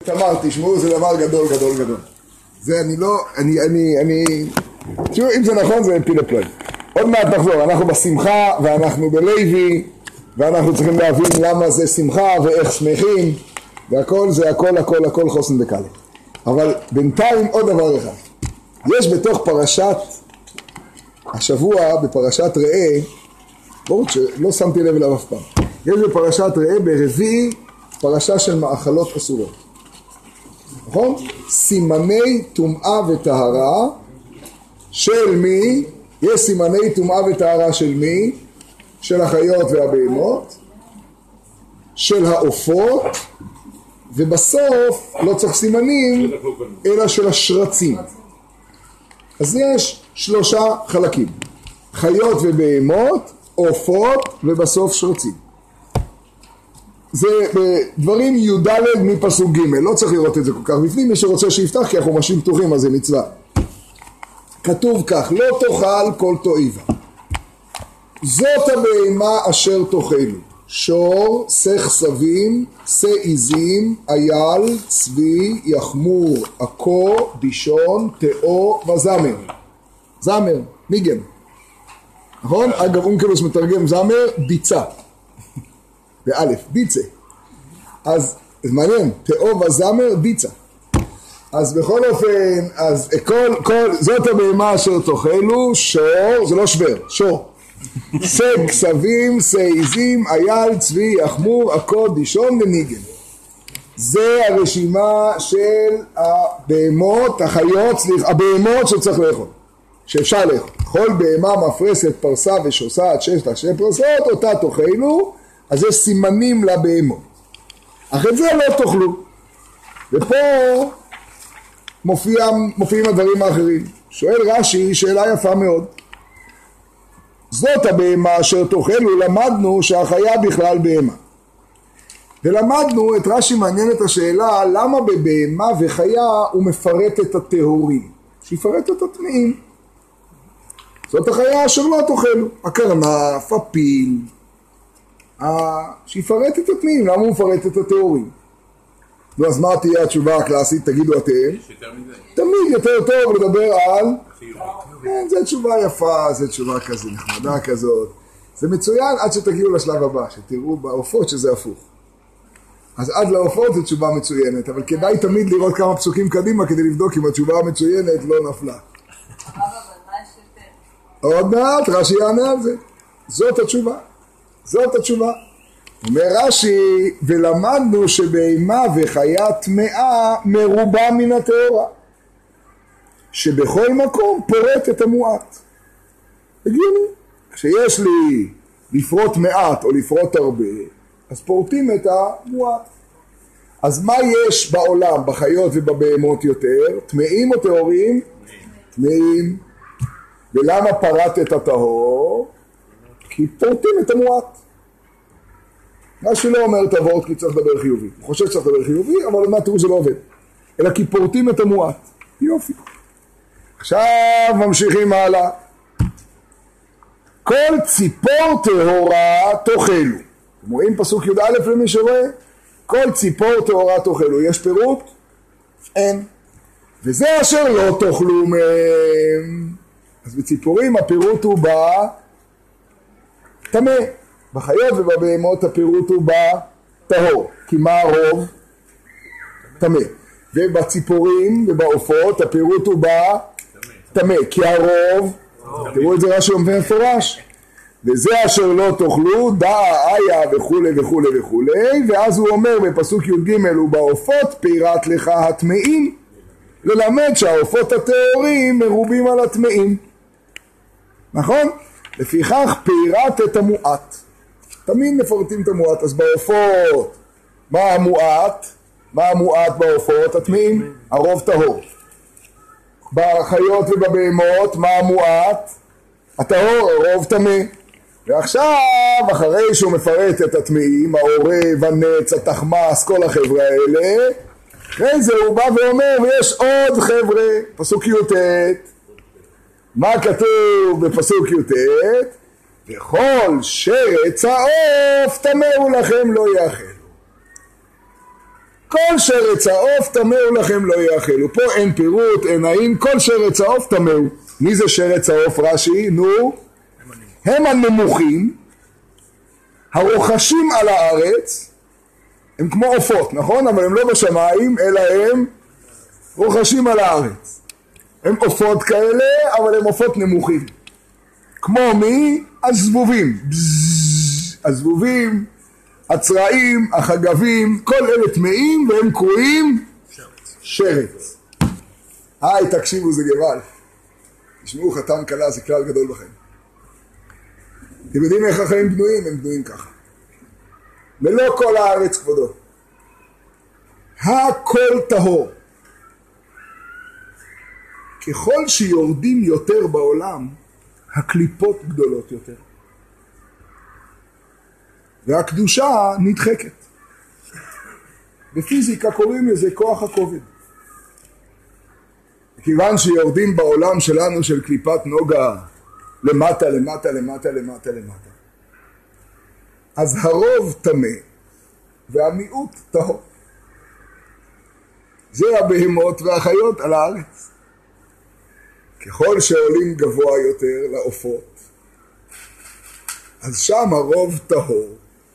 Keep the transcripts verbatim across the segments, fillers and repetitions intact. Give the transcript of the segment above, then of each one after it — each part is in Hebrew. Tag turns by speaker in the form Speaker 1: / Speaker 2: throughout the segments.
Speaker 1: תמר, תשמעו, זה דבר גדול גדול גדול. זה אני לא, אני, אני, אני, תשמעו, אם זה נכון זה פיל הפלאי. עוד מעט נחזור, אנחנו בשמחה ואנחנו בלוי, ואנחנו צריכים להבין למה זה שמחה ואיך שמחים, והכל זה הכל הכל הכל חוסן וקל. אבל בינתיים עוד דבר אחד. יש בתוך פרשת השבוע, בפרשת ראה, ברור שלא שמתי לב אליו אף פעם. יש בפרשת ראה ברביעי פרשה של מאכלות אסורות. נכון? סימני טומאה וטהרה של מי? יש סימני טומאה וטהרה של מי? של החיות והבהמות, של העופות, ובסוף לא צריך סימנים אלא של השרצים. אז יש שלושה חלקים, חיות ובהמות, עופות ובסוף שרצים. זה בדברים י"ד מפסוק ג', לא צריך לראות את זה כל כך בפנים, מי שרוצה שיפתח כי החומשים פתוחים אז זה מצווה. כתוב כך, לא תאכל כל תועבה, זאת הבהמה אשר תאכלו, שור, סך סבים, שא עזים, אייל, צבי, יחמור, עכו, דישון, תאו וזמר. זמר, ניגן. נכון? אגב אונקלוס מתרגם זמר, ביצה. באלף, ביצה. אז זה מעניין, תאו וזמר, ביצה. אז בכל אופן, אז כל, כל, זאת הבהמה אשר תאכלו, שור, זה לא שבר, שור. סג, סבים, שא עזים, אייל, צבי, יחמור, עכו, דישון וניגן. זה הרשימה של הבהמות, החיות, סליחה, הבהמות שצריך לאכול, שאפשר לאכול. כל בהמה מפרסת, פרסה ושוסעת, שש שתי פרסות, אותה תאכלו, אז יש סימנים לבהמות. אך את זה לא תאכלו. ופה מופיע, מופיעים הדברים האחרים. שואל רש"י שאלה יפה מאוד. זאת הבהמה אשר תאכלו, למדנו שהחיה בכלל בהמה. ולמדנו, את רש"י מעניין את השאלה, למה בבהמה וחיה הוא מפרט את הטהורים? שיפרט את הטמאים. זאת החיה אשר לא תאכלו, הקרנף, הפיל, שיפרט את הטמאים, למה הוא מפרט את הטהורים? נו, אז מה תהיה התשובה הקלאסית, תגידו אתם? תמיד יותר טוב לדבר על... כן, זו תשובה יפה, זו תשובה כזו נחמדה כזאת. זה מצוין עד שתגיעו לשלב הבא, שתראו בעופות שזה הפוך. אז עד לעופות זו תשובה מצוינת, אבל כדאי תמיד לראות כמה פסוקים קדימה כדי לבדוק אם התשובה המצוינת לא נפלה. עוד מעט, רש"י יענה על זה. זאת התשובה. זאת התשובה. אומר רש"י, ולמדנו שבהמה וחיה טמאה מרובה מן הטהורה, שבכל מקום פורט את המועט. הגיוני. כשיש לי לפרוט מעט או לפרוט הרבה, אז פורטים את המועט. אז מה יש בעולם, בחיות ובבהמות יותר? טמאים או טהורים? טמאים. ולמה פרט את הטהור? כי פורטים את המועט. מה שלא אומר את הוורט כי צריך לדבר חיובי. הוא חושב שצריך לדבר חיובי, אבל מה תראו זה לא עובד. אלא כי פורטים את המועט. יופי. עכשיו ממשיכים הלאה. כל ציפור טהורה תאכלו. אתם רואים פסוק י"א למי שרואה? כל ציפור טהורה תאכלו. יש פירוט? אין. וזה אשר לא תאכלו מהם. אז בציפורים הפירוט הוא בטמא. בחיות ובבהמות הפירוט הוא בטהור. כי מה הרוב? טמא. ובציפורים ובעופות הפירוט הוא בטמא. כי הרוב, תראו את זה רש"י אומר מפורש. וזה אשר לא תאכלו, דעה, איה וכו' וכו' וכו'. ואז הוא אומר בפסוק י"ג, ובעופות פירט לך הטמאים, ללמד שהעופות הטהורים מרובים על הטמאים. נכון? לפיכך פירט את המועט. תמיד מפרטים את המועט. אז בעופות, מה המועט? מה המועט בעופות? הטמאים, הרוב טהור. בחיות ובבהמות, מה המועט? הטהור, הרוב טמא. ועכשיו, אחרי שהוא מפרט את הטמאים, העורב, הנץ, התחמס, כל החבר'ה האלה, אחרי זה הוא בא ואומר, ויש עוד חבר'ה, פסוק י"ט. מה כתוב בפסוק י"ט? וכל שרץ העוף תמאו לכם לא יאכלו. כל שרץ העוף תמאו לכם לא יאכלו. פה אין פירוט, אין האם, כל שרץ העוף תמאו. מי זה שרץ העוף רש"י? נו, הם הנמוכים, הרוחשים על הארץ, הם כמו עופות, נכון? אבל הם לא בשמיים, אלא הם רוחשים על הארץ. הם עופות כאלה, אבל הם עופות נמוכים. כמו מי? הזבובים. הזבובים, הצרעים, החגבים, כל אלה טמאים והם קרויים שרץ. שרץ. היי, תקשיבו, זה גבל. תשמעו, חתם קלה, זה כלל גדול בחיים. אתם יודעים איך החיים בנויים? הם בנויים ככה. מלוא כל הארץ כבודו. הכל טהור. ככל שיורדים יותר בעולם, הקליפות גדולות יותר. והקדושה נדחקת. בפיזיקה קוראים לזה כוח הכובד. כיוון שיורדים בעולם שלנו של קליפת נוגה למטה, למטה, למטה, למטה, למטה. אז הרוב טמא והמיעוט טהור. זה הבהמות והחיות על הארץ. ככל שעולים גבוה יותר לעופות, אז שם הרוב טהור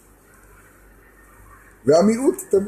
Speaker 1: והמיעוט טמא.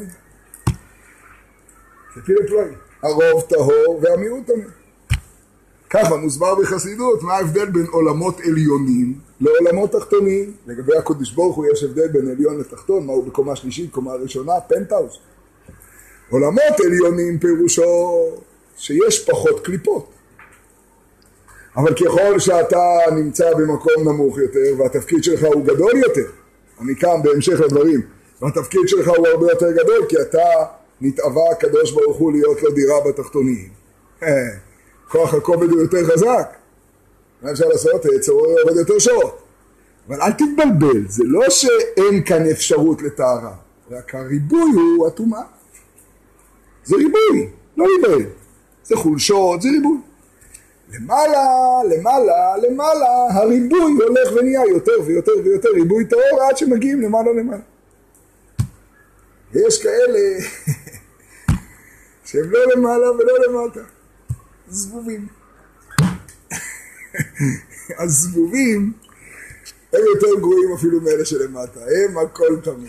Speaker 1: כפי לפלואי, הרוב טהור והמיעוט טמא. ככה מוסבר בחסידות מה ההבדל בין עולמות עליונים לעולמות תחתונים. לגבי הקדוש ברוך הוא יש הבדל בין עליון לתחתון, מהו בקומה שלישית, קומה ראשונה, פנטהאוס. עולמות עליונים פירושו שיש פחות קליפות. אבל ככל שאתה נמצא במקום נמוך יותר והתפקיד שלך הוא גדול יותר, אני כאן בהמשך לדברים, והתפקיד שלך הוא הרבה יותר גדול כי אתה נתאווה הקדוש ברוך הוא להיות לו דירה בתחתונים. כוח הכובד הוא יותר חזק. מה אפשר לעשות? היצור עובד יותר שעות. אבל אל תתבלבל, זה לא שאין כאן אפשרות לטהרה, רק הריבוי הוא הטומאה. זה ריבוי, לא ריבוי. זה חולשות, זה ריבוי. למעלה, למעלה, למעלה, הריבוי הולך ונהיה יותר ויותר ויותר, ריבוי טהור עד שמגיעים למעלה למעלה. יש כאלה שהם לא למעלה ולא למטה. זבובים. הזבובים הם יותר גרועים אפילו מאלה שלמטה, הם הכל טמא.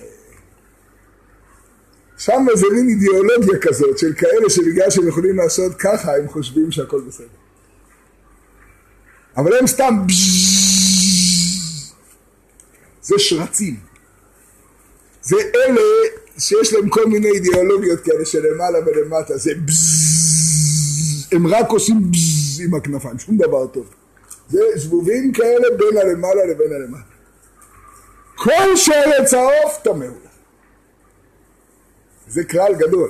Speaker 1: שם זה מין אידיאולוגיה כזאת של כאלה שבגלל שהם יכולים לעשות ככה הם חושבים שהכל בסדר. אבל הם סתם זה שרצים. זה אלה שיש להם כל מיני אידיאולוגיות כאלה שלמעלה ולמטה, זה הם רק עושים עם הכנפיים, שום דבר טוב. זה זבובים כאלה בין הלמעלה לבין הלמטה. כל שרץ העוף טמא. זה כלל גדול.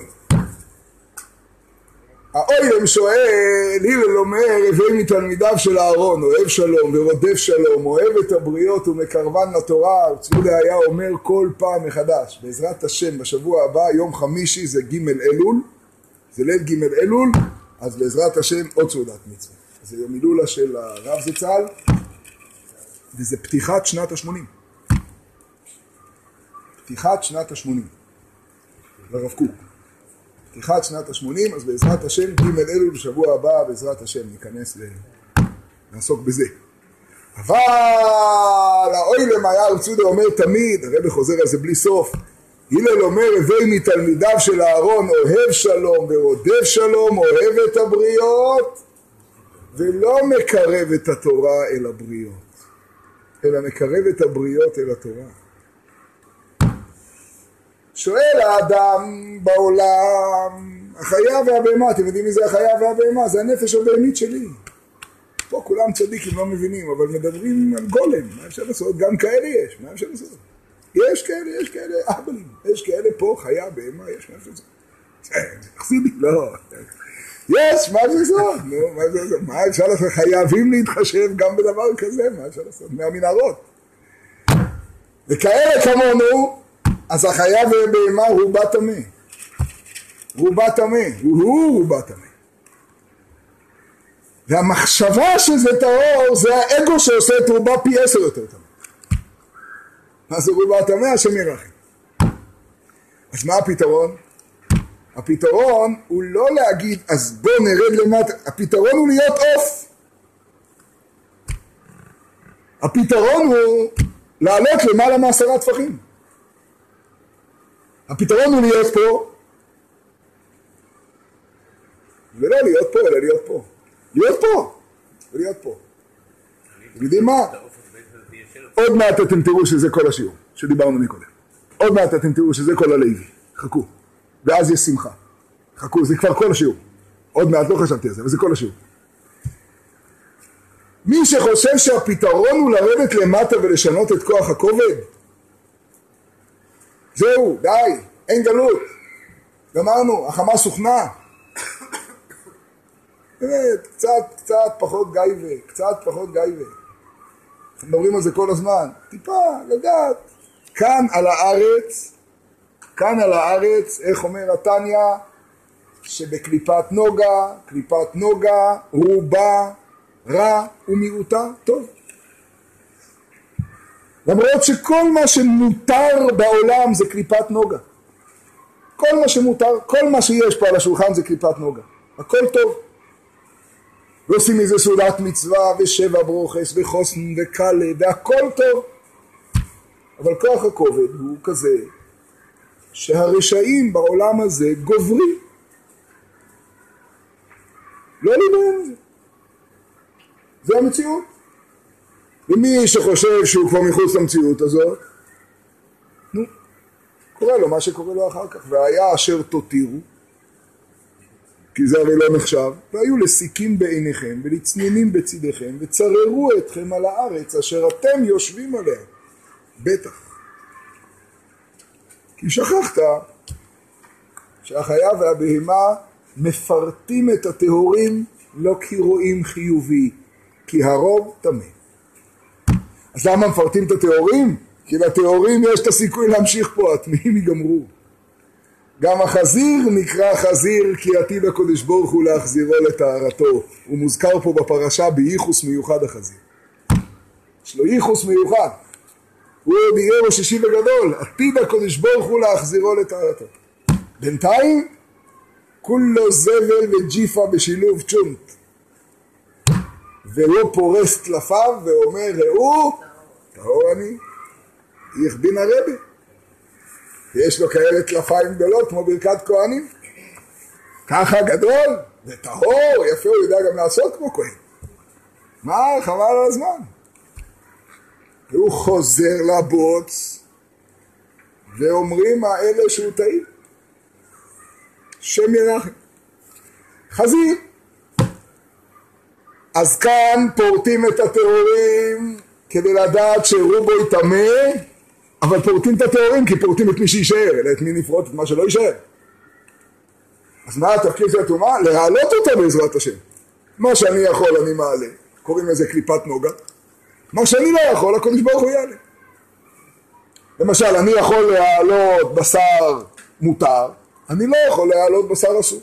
Speaker 1: האוילם שואל, הלל אומר, הווי מתלמידיו של אהרון, אוהב שלום ורודף שלום, אוהב את הבריות ומקרבן לתורה. צמודה היה אומר כל פעם מחדש, בעזרת השם בשבוע הבא, יום חמישי זה ג' אלול, זה ליל ג' אלול, אז בעזרת השם עוד סעודת מצווה. זה יום הילולה של הרב זצ"ל, וזה פתיחת שנת השמונים. פתיחת שנת השמונים. לרב קוק. פתיחת שנת השמונים, אז בעזרת השם ג' אלול בשבוע הבא, בעזרת השם ניכנס ל... נעסוק בזה. אבל האוילם היה ארצודה אומר תמיד, הרב חוזר על זה בלי סוף, הלל אומר, הווי מתלמידיו של אהרון, אוהב שלום ורודף שלום, אוהב את הבריות, ולא מקרב את התורה אל הבריות, אלא מקרב את הבריות אל התורה. שואל האדם בעולם, החיה והבהמה, אתם יודעים מי זה החיה והבהמה? זה הנפש הבהמית שלי. פה כולם צדיקים לא מבינים, אבל מדברים על גולם, מה אפשר לעשות? גם כאלה יש, מה אפשר לעשות? יש כאלה, יש כאלה, אהבלים, יש כאלה פה, חיה, בהמה, יש מה אפשר לעשות? חסידי, לא. יש, מה אפשר לעשות? נו, מה אפשר לעשות? מה אפשר לעשות? חייבים להתחשב גם בדבר כזה, מה אפשר לעשות? מהמנהרות. וכאלה כמונו, אז החיה ובהמה רובה טמא. רובה טמא, הוא רובה טמא. והמחשבה שזה טהור, זה האגו שעושה את רובה פי עשר יותר טמא. מה זה רובה טמא? השם ירחם. אז מה הפתרון? הפתרון הוא לא להגיד אז בוא נרד למטה, הפתרון הוא להיות עוף. הפתרון הוא לעלות למעלה מעשרה טפחים. הפתרון הוא להיות פה, ולא להיות פה, אלא להיות פה. להיות פה, ולהיות פה. אתם יודעים מה? עוד מעט אתם תראו שזה כל השיעור, שדיברנו מקודם. עוד מעט אתם תראו שזה כל הלוי. חכו. ואז יש שמחה. חכו, זה כבר כל השיעור. עוד מעט לא חשבתי על זה, אבל זה כל השיעור. מי שחושב שהפתרון הוא לרדת למטה ולשנות את כוח הכובד, זהו, די, אין גלות. גמרנו, החמאס הוכנע. באמת, קצת, קצת פחות גייבה, קצת פחות גייבה. אנחנו מדברים על זה כל הזמן. טיפה, לדעת. כאן על הארץ, כאן על הארץ, איך אומר התניה, שבקליפת נוגה, קליפת נוגה, רובה, רע ומיעוטה, טוב. למרות שכל מה שמותר בעולם זה קליפת נוגה. כל מה שמותר, כל מה שיש פה על השולחן זה קליפת נוגה. הכל טוב. ועושים מזה סעודת מצווה ושבע ברוכס וחוסן וקלה והכל טוב. אבל כוח הכובד הוא כזה שהרשעים בעולם הזה גוברים. לא להיבהל מזה. זה המציאות. ומי שחושב שהוא כבר מחוץ למציאות הזאת, נו, קורה לו מה שקורה לו אחר כך. והיה אשר תותירו, כי זה הרי לא נחשב, והיו לסיקים בעיניכם ולצנינים בצדיכם וצררו אתכם על הארץ אשר אתם יושבים עליה. בטח. כי שכחת שהחיה והבהמה מפרטים את הטהורים לא כי רואים חיובי, כי הרוב טמא. אז למה מפרטים את הטהורים? כי לטהורים יש את הסיכוי להמשיך פה, הטמאים ייגמרו. גם החזיר נקרא חזיר כי עתיד הקדוש ברוך הוא להחזירו לטהרתו. הוא מוזכר פה בפרשה בייחוס מיוחד החזיר. יש לו ייחוס מיוחד. הוא עוד יהיה ראש שישי וגדול, עתיד הקדוש ברוך הוא להחזירו לטהרתו. בינתיים כולו זבל וג'יפה בשילוב צ'ונט. ולא פורס טלפיו ואומר ראו, טהור אני, יכבין הרבי. יש לו כאלה טלפיים גדולות כמו ברכת כהנים. ככה גדול וטהור, יפה, הוא יודע גם לעשות כמו כהן. מה? חבל על הזמן. והוא חוזר לבוץ ואומרים האלה שהוא טעים. שם ירחם. חזיר. אז כאן פורטים את הטהורים כדי לדעת שרובו יטמא, אבל פורטים את הטהורים כי פורטים את מי שישאר, אלא את מי נפרוט, את מה שלא יישאר. אז מה התפקיד של הטומאה? להעלות אותה בעזרת השם. מה שאני יכול אני מעלה, קוראים לזה קליפת נוגה. מה שאני לא יכול, הקדוש ברוך הוא יעלה. למשל, אני יכול להעלות בשר מותר, אני לא יכול להעלות בשר אסור.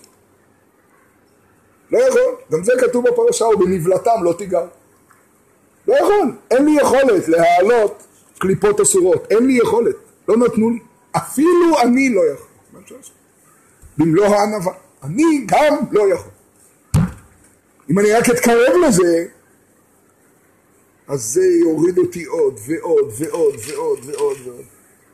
Speaker 1: לא יכול, גם זה כתוב בפרשה, ובנבלתם לא תיגר. לא יכול, אין לי יכולת להעלות קליפות אסורות, אין לי יכולת, לא נתנו לי. אפילו אני לא יכול. במלוא הענווה, אני גם לא יכול. אם אני רק אתקרב לזה, אז זה יוריד אותי עוד ועוד ועוד ועוד ועוד ועוד.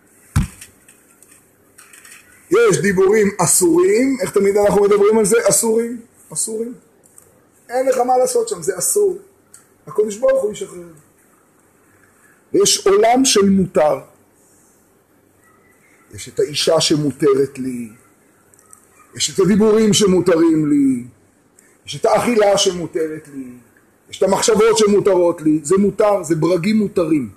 Speaker 1: יש דיבורים אסורים, איך תמיד אנחנו מדברים על זה? אסורים, אסורים. אין לך מה לעשות שם, זה אסור. הקדוש ברוך הוא ישחרר. יש עולם של מותר. יש את האישה שמותרת לי, יש את הדיבורים שמותרים לי, יש את האכילה שמותרת לי, יש את המחשבות שמותרות לי, זה מותר, זה ברגים מותרים.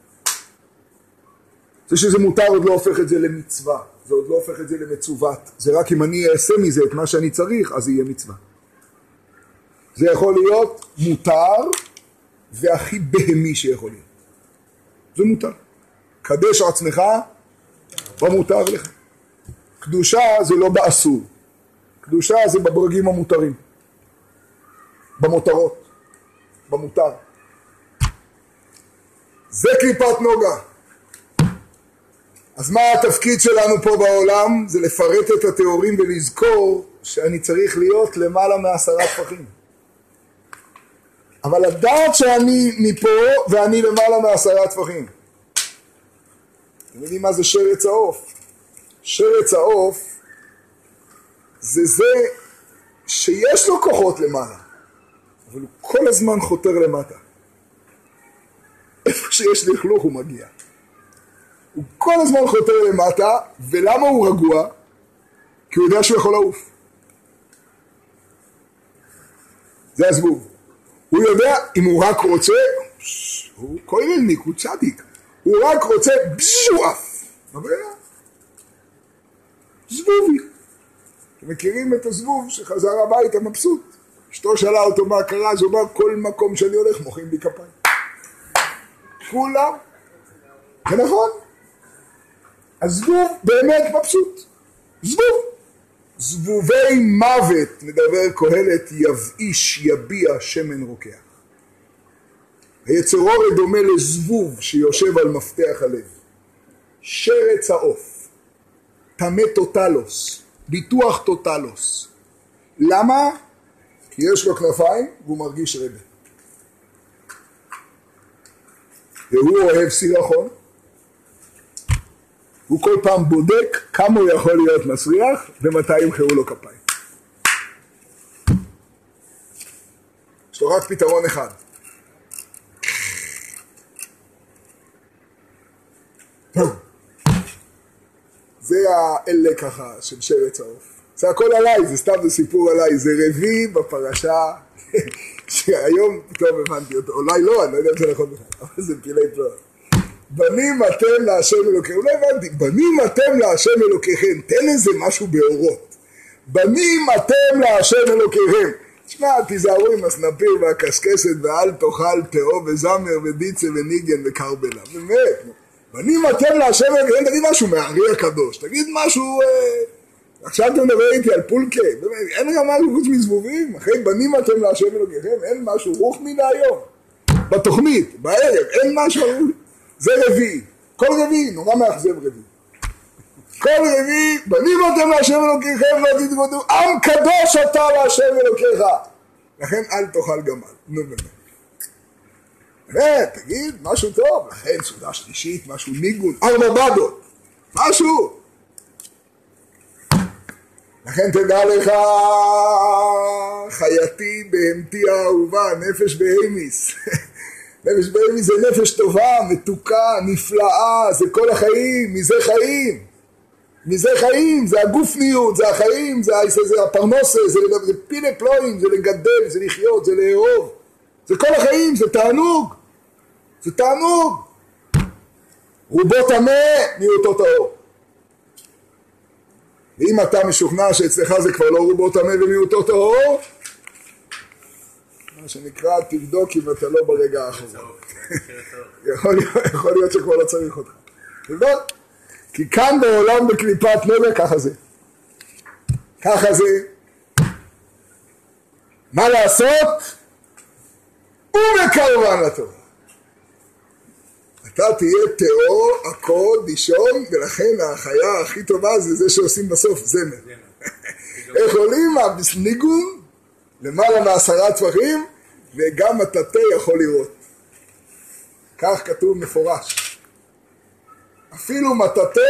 Speaker 1: זה שזה מותר עוד לא הופך את זה למצווה, זה עוד לא הופך את זה למצוות, זה רק אם אני אעשה מזה את מה שאני צריך, אז זה יהיה מצווה. זה יכול להיות מותר והכי בהמי שיכול להיות. זה מותר. קדש עצמך במותר לך. קדושה זה לא באסור. קדושה זה בברגים המותרים. במותרות. במותר. זה קליפת נוגה. אז מה התפקיד שלנו פה בעולם? זה לפרט את התיאורים ולזכור שאני צריך להיות למעלה מעשרה טפחים. אבל לדעת שאני מפה ואני למעלה מעשרה טפחים. אתם יודעים מה זה שרץ העוף? שרץ העוף זה זה שיש לו כוחות למעלה, אבל הוא כל הזמן חותר למטה. איפה שיש לכלוך הוא מגיע. הוא כל הזמן חותר למטה, ולמה הוא רגוע? כי הוא יודע שהוא יכול לעוף. זה הזבוב. הוא יודע, אם הוא רק רוצה, הוא כהנניק, הוא צדיק. הוא רק רוצה, הוא עף. מה בעיה? זבובי. אתם מכירים את הזבוב שחזר הביתה מבסוט. אשתו שאלה אותו מה קרה, אז הוא אומר, כל מקום שאני הולך מוחאים לי כפיים. כולם. זה נכון. הזבוב באמת מבסוט. זבוב. זבובי מוות, מדבר קהלת, יבאיש, יביע, שמן רוקח. היצרורת דומה לזבוב שיושב על מפתח הלב. שרץ העוף. תמה טוטלוס. ביטוח טוטלוס. למה? כי יש לו כנפיים והוא מרגיש רבה. והוא אוהב סירחון. הוא כל פעם בודק כמה הוא יכול להיות מסריח ומתי ימחאו לו כפיים. יש לו רק פתרון אחד. זה האלה ככה של שרץ העוף. זה הכל עליי, זה סתם זה סיפור עליי, זה רבי בפרשה שהיום פתאום הבנתי אותו, אולי לא, אני לא יודע אם זה נכון בכלל, אבל זה פילי פלאות. בנים אתם להשם אלוקיכם, לא הבנתי, בנים אתם להשם אלוקיכם, תן איזה משהו באורות. בנים אתם להשם אלוקיכם. תשמע, תיזהרו עם הסנפיר והקשקשת ואל תאכל תאו וזמר ודיצה וניגן וקרבלה. באמת, בנים אתם להשם אלוקיכם, תגיד משהו מהארי הקדוש, תגיד משהו, אה, עכשיו אתה מדבר איתי על פולקה, באמת, אין לך משהו חוץ מזבובים, אחרי בנים אתם להשם אלוקיכם, אין משהו רוח מן היום. בתוכנית, בערב, אין משהו, זה רביעי, כל רביעי, נורא מאכזב רביעי. כל רביעי, בנים אתם להשם אלוקיכם, לא תתוודו, עם קדוש אתה להשם אלוקיך. לכן אל תאכל גמל, נו באמת. באמת, תגיד, משהו טוב, לכן סעודה שלישית, משהו ניגון, ארבע בדות, משהו. לכן תדע לך, חייתי בהמתי האהובה, נפש בהמיס. נפש בהמיס זה נפש טובה, מתוקה, נפלאה, זה כל החיים, מזה חיים. מזה חיים, זה הגופניות, זה החיים, זה, זה, זה הפרנוסה, זה, זה פילה פלואים, זה לגדל, זה לחיות, זה לאהוב. זה כל החיים, זה תענוג. זה תענוג. רובו טמא, מיעוטו טהור. ואם אתה משוכנע שאצלך זה כבר לא רובו טמא ומיעוטו טהור, מה שנקרא, תבדוק אם אתה לא ברגע האחרון. יכול, יכול להיות שכבר לא צריך אותך. תבדוק. כי כאן בעולם בקליפת נגע ככה זה. ככה זה. מה לעשות? ומקרבן לתורה. אתה תהיה תיאור, עקוד, דישון, ולכן החיה הכי טובה זה זה שעושים בסוף, זמר. איך עולים? ניגון, למעלה מעשרה טפחים, וגם הטאטא יכול לראות. כך כתוב מפורש. אפילו מטאטא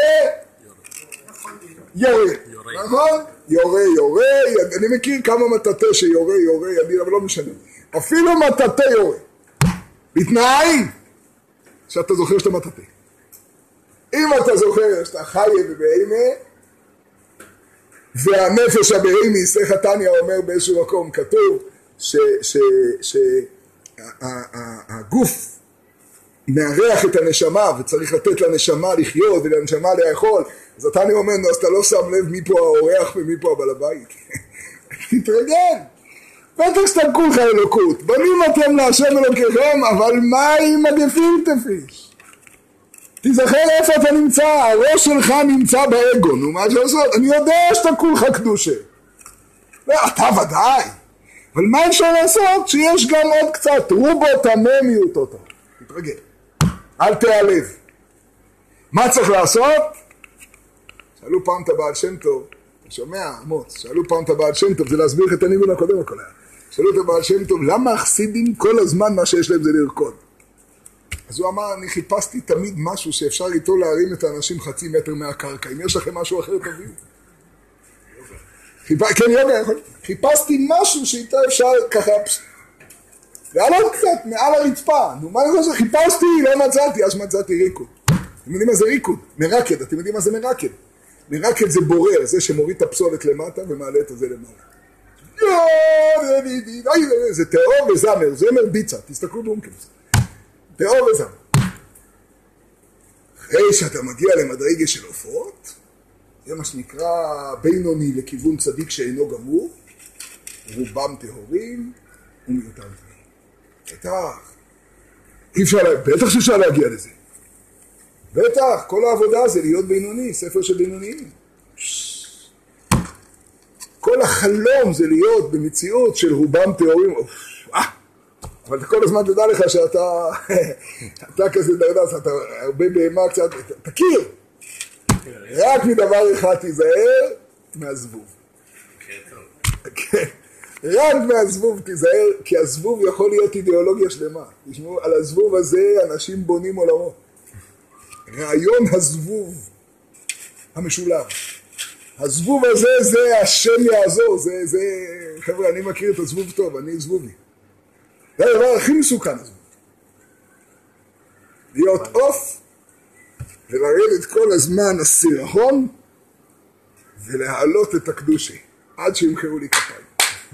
Speaker 1: יורה. נכון? יורה, יורה, אני מכיר כמה מטאטא שיורה, יורה, ידין, אבל לא משנה. אפילו מטאטא יורה. בתנאי שאתה זוכר שאתה מטאטא. אם אתה זוכר שאתה חי בבהמה, והנפש הבהמי, סליחה תניא אומר באיזשהו מקום, כתוב שהגוף מארח את הנשמה וצריך לתת לנשמה לחיות ולנשמה לאכול, אז תניא אומר, אז אתה לא שם לב מי פה האורח ומי פה הבעל הבית. תתרגל. בטח שאתה כולך אלוקות, בנים אתם להשם אלוקיכם, אבל מה עם הגפילטע פיש? תזכר איפה אתה נמצא, הראש שלך נמצא באגו, נו מה לעשות? אני יודע שאתה כולך קדושה. אתה ודאי. אבל מה אפשר לעשות? שיש גם עוד קצת, רובו טמא מיעוטו טהור. תתרגל. אל תיעלב. מה צריך לעשות? שאלו פעם את הבעל שם טוב, אתה שומע, עמוס, שאלו פעם את הבעל שם טוב, זה להסביר את הניגון הקודם הכל היה. שאלו את הבעל שם טוב, למה החסידים כל הזמן מה שיש להם זה לרקוד? אז הוא אמר, אני חיפשתי תמיד משהו שאפשר איתו להרים את האנשים חצי מטר מהקרקע. אם יש לכם משהו אחר תביאו. חיפ... כן, יוגה, יכול... חיפשתי משהו שאיתו אפשר ככה... לעלות קצת מעל הרצפה. נו, מה אני חושב? חיפשתי, לא מצאתי, אז מצאתי ריקוד. אתם יודעים מה זה ריקוד? מרקד, אתם יודעים מה זה מרקד? מרקד זה בורר, זה שמוריד את הפסולת למטה ומעלה את זה למעלה. זה תיאור וזמר, זמר ביצה, תסתכלו באומקלוס. תיאור וזמר. אחרי שאתה מגיע למדרגה של עופות, זה מה שנקרא בינוני לכיוון צדיק שאינו גמור, רובם טהורים ומיעוטם טמאים. בטח, אי אפשר, בטח שאפשר להגיע לזה. בטח, כל העבודה זה להיות בינוני, ספר של בינוניים. כל החלום זה להיות במציאות של רובם טהורים. אבל כל הזמן תדע לך שאתה, אתה כזה דרדס, אתה הרבה בהמה קצת, תכיר. רק מדבר אחד תיזהר, מהזבוב. רק מהזבוב תיזהר, כי הזבוב יכול להיות אידיאולוגיה שלמה. תשמעו, על הזבוב הזה אנשים בונים עולמות. רעיון הזבוב המשולב. הזבוב הזה זה השם יעזור, זה, זה, חבר'ה, אני מכיר את הזבוב טוב, אני זבובי. זה הדבר הכי מסוכן הזבוב. להיות עוף, ולרדת כל הזמן הסירחון, ולהעלות את הקדושי, עד שימחרו לי כפיים.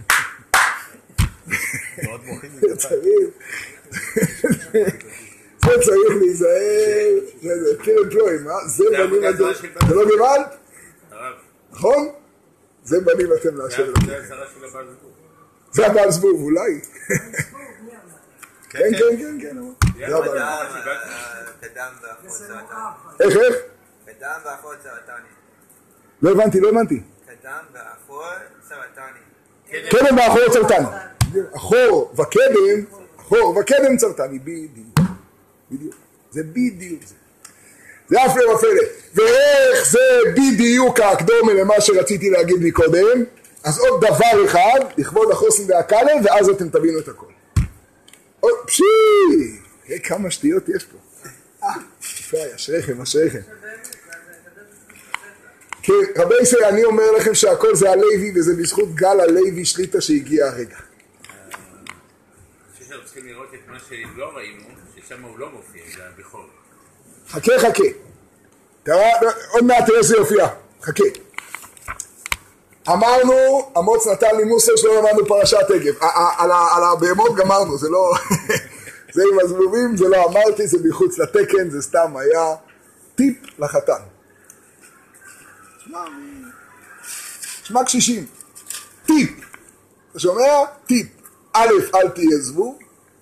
Speaker 2: מאוד מוחים לכפיים.
Speaker 1: זה צריך להיזהר, זה קרן פלואים, זה בנים אתם, זה לא גבל? נכון? זה בנים אתם להשם. זה הבעל זבוב, אולי. כן, כן, כן, כן.
Speaker 3: קדם ואחות סרטני.
Speaker 1: איך, איך?
Speaker 3: קדם ואחות סרטני.
Speaker 1: לא הבנתי, לא הבנתי.
Speaker 3: קדם ואחות סרטני.
Speaker 1: קדם ואחות סרטני. אחור וקדם, אחור וקדם סרטני, בדיוק. בדיוק. זה בדיוק זה. זה אף לא מפלא. ואיך זה בדיוק ההקדומה למה שרציתי להגיד מקודם, אז עוד דבר אחד, לכבוד החוסן והקלם, ואז אתם תבינו את הכל. עוד, פשי! כמה שטויות יש פה. אה, יפה, אשריכם, אשריכם. כן, רבי ישראל, אני אומר לכם שהכל זה הלוי, וזה בזכות גל הלוי שליטה שהגיע הרגע.
Speaker 2: שאנחנו צריכים לראות את מה שלא ראינו, ששם הוא לא מופיע, זה הבכור.
Speaker 1: חכה, חכה. תראה, עוד מעט תראה שזה יופיע. חכה. אמרנו, אמוץ נתן לי מוסר שלא למדנו פרשת עגב. על הבהמות גמרנו, זה לא... זה עם הזבובים, זה לא אמרתי, זה מחוץ לתקן, זה סתם היה טיפ לחתן. שמע קשישים. טיפ. אתה שומע? טיפ. א', אל תהיה זבוב.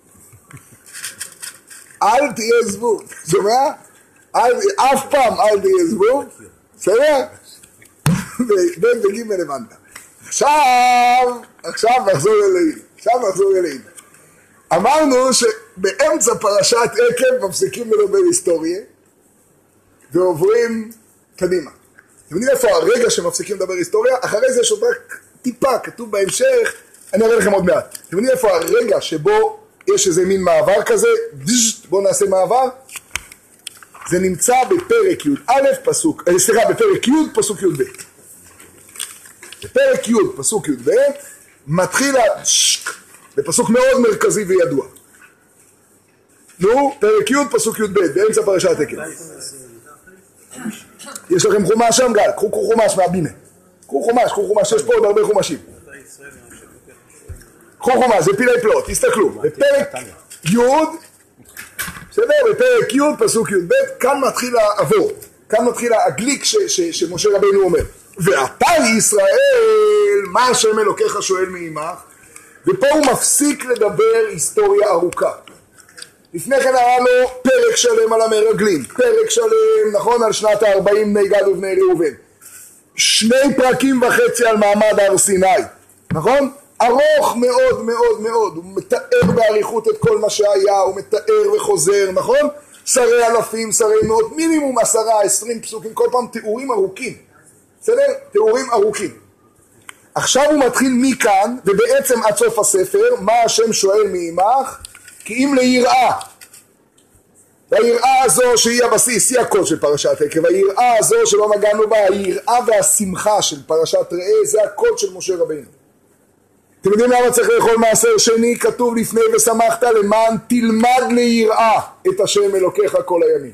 Speaker 1: אל תהיה זבוב. שומע? אף פעם אל תהיה זבוב. בסדר? בן בגים ולבנדה. עכשיו, עכשיו נחזור אלינו. עכשיו נחזור אלינו. אמרנו שבאמצע פרשת עקב מפסיקים לדבר היסטוריה ועוברים קדימה. אתם יודעים איפה הרגע שמפסיקים לדבר היסטוריה? אחרי זה יש עוד רק טיפה, כתוב בהמשך, אני אראה לכם עוד מעט. אתם יודעים איפה הרגע שבו יש איזה מין מעבר כזה? בואו נעשה מעבר. זה נמצא בפרק י"א פסוק, סליחה, בפרק י' פסוק י"ב. בפרק י' פסוק י"ב מתחיל השק, בפסוק מאוד מרכזי וידוע. נו, פרק י' פסוק י"ב, באמצע פרשת עקב. יש לכם חומש שם גל, קחו חומש מהבינה. קחו חומש, קחו חומש, יש פה עוד הרבה חומשים. קחו חומש, זה פילי פלאות, תסתכלו. בפרק י', בסדר, בפרק י' פסוק י"ב, כאן מתחיל העבור. כאן מתחיל הגליק שמשה רבינו אומר. ואתה ישראל, מה השם אלוקיך שואל מעמך? ופה הוא מפסיק לדבר היסטוריה ארוכה. לפני כן היה לו פרק שלם על המרגלים, פרק שלם, נכון, על שנת ה-ארבעים בני גד ובני ראובן. שני פרקים וחצי על מעמד הר סיני, נכון? ארוך מאוד מאוד מאוד, הוא מתאר באריכות את כל מה שהיה, הוא מתאר וחוזר, נכון? שרי אלפים, שרי מאות, מינימום עשרה, עשרים פסוקים, כל פעם תיאורים ארוכים. בסדר? תיאורים ארוכים. עכשיו הוא מתחיל מכאן, ובעצם עד סוף הספר, מה השם שואל מעמך? כי אם ליראה. והיראה הזו שהיא הבסיס, היא הקוד של פרשת עקב, היראה הזו שלא נגענו בה, היראה והשמחה של פרשת ראה, זה הקוד של משה רבינו. אתם יודעים למה צריך לאכול מעשר שני? כתוב לפני ושמחת למען תלמד ליראה את השם אלוקיך כל הימים.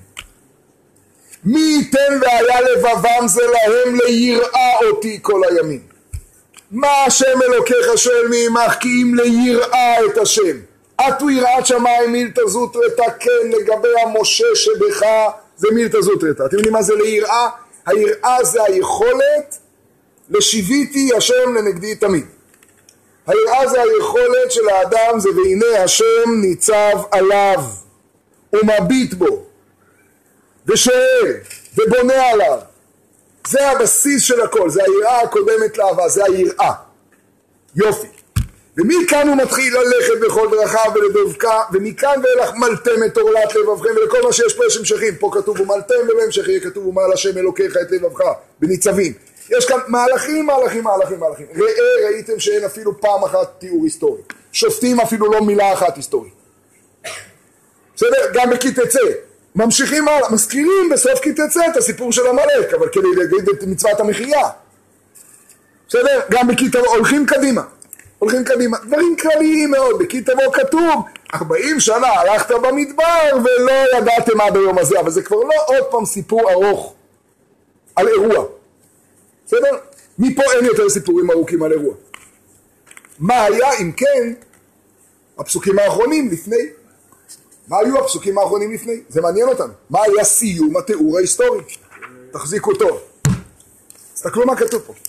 Speaker 1: מי ייתן והיה לבבם זה להם ליראה אותי כל הימים. מה השם אלוקיך שואל מעמך? כי אם ליראה את השם. אתו יראת שמיים מילתא זוטרתא, כן, לגבי המשה שבך זה מילתא זוטרתא. אתם יודעים מה זה ליראה? היראה זה היכולת לשיוויתי השם לנגדי תמיד. היראה זה היכולת של האדם, זה והנה השם ניצב עליו ומביט בו ושואל ובונה עליו. זה הבסיס של הכל, זה היראה הקודמת לאהבה, זה היראה. יופי. ומכאן הוא מתחיל ללכת בכל ברכה ולדבקה, ומכאן ואילך מלתם את עורלת לבבכם, ולכל מה שיש פה יש המשכים. פה כתוב ומלתם ובהמשך יהיה כתוב ומעל השם אלוקיך את לבבך בניצבים. יש כאן מהלכים, מהלכים, מהלכים, מהלכים. ראה, ראיתם שאין אפילו פעם אחת תיאור היסטורי. שופטים אפילו לא מילה אחת היסטורית. בסדר? גם בכי תצא. ממשיכים הלאה, מזכירים בסוף כי תצא את הסיפור של המלך, אבל כדי להגיד את מצוות המחיה. בסדר? גם בכי תבוא, הולכים קדימה. הולכים קדימה. דברים כלליים מאוד, בכי תבוא כתוב, ארבעים שנה הלכת במדבר ולא ידעתם עד היום הזה, אבל זה כבר לא עוד פעם סיפור ארוך על אירוע. בסדר? מפה אין יותר סיפורים ארוכים על אירוע. מה היה אם כן הפסוקים האחרונים לפני? מה היו הפסוקים האחרונים לפני? זה מעניין אותנו. מה היה סיום התיאור ההיסטורי? תחזיקו טוב. תסתכלו מה כתוב פה.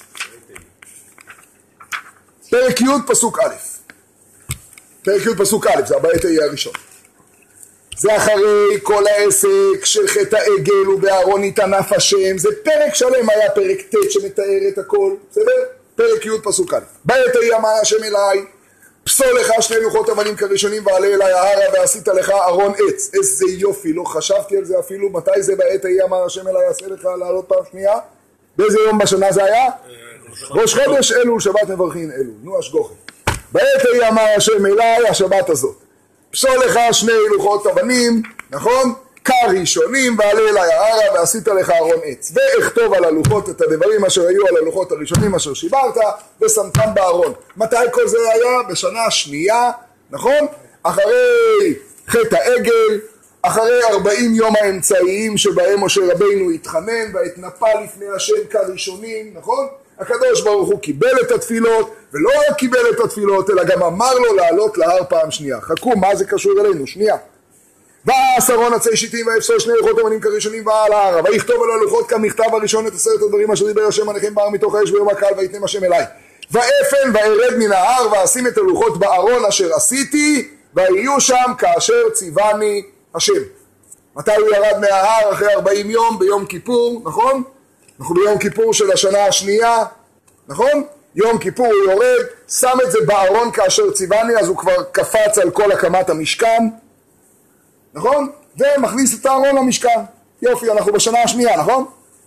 Speaker 1: פרק י' פסוק א'. פרק י' פסוק א', זה הבית יהיה הראשון. זה אחרי כל העסק של חטא העגל ובארון התענף השם. זה פרק שלם, היה פרק ט' שמתאר את הכל. בסדר? פרק י' פסוק א'. בית יהיה אמר השם אליי, פסול לך שני לוחות אבנים כראשונים ועלה אליי ההרה ועשית לך ארון עץ. איזה יופי, לא חשבתי על זה אפילו. מתי זה בעת ההיא אמר השם אליי יעשה לך לעלות פעם שנייה? באיזה יום בשנה זה היה? ראש חודש אלול, שבת מברכין אלול. נו אשגוכי. בעת ההיא אמר השם אליי השבת הזאת. פסול לך שני לוחות אבנים, נכון? כראשונים ועלה אליי ההרה ועשית לך ארון עץ. ואכתוב על הלוחות את הדברים אשר היו על הלוחות הראשונים אשר שיברת ושמתם בארון. מתי כל זה היה? בשנה השנייה, נכון? אחרי חטא העגל, אחרי ארבעים יום האמצעיים שבהם משה רבינו התחנן והתנפל לפני השם כראשונים, נכון? הקדוש ברוך הוא קיבל את התפילות, ולא רק קיבל את התפילות אלא גם אמר לו לעלות להר פעם שנייה. חכו, מה זה קשור אלינו? שנייה. ועש אהרון עצי שיטים ויפסול שני לוחות אבנים כראשונים ועל ההר ויכתוב על הלוחות כמכתב הראשון את עשרת הדברים אשר דיבר השם עליכם בהר מתוך האש ביום הקל ויתנם השם אליי ואפן וארד מן ההר ואשים את הלוחות בארון אשר עשיתי ויהיו שם כאשר ציווני השם. מתי הוא ירד מההר? אחרי ארבעים יום ביום כיפור, נכון? אנחנו ביום כיפור של השנה השנייה, נכון? יום כיפור הוא יורד, שם את זה בארון כאשר ציווני, אז הוא כבר קפץ על כל הקמת המשכן, נכון? ומכניס את הארון למשכן. יופי, אנחנו בשנה השנייה, נכון?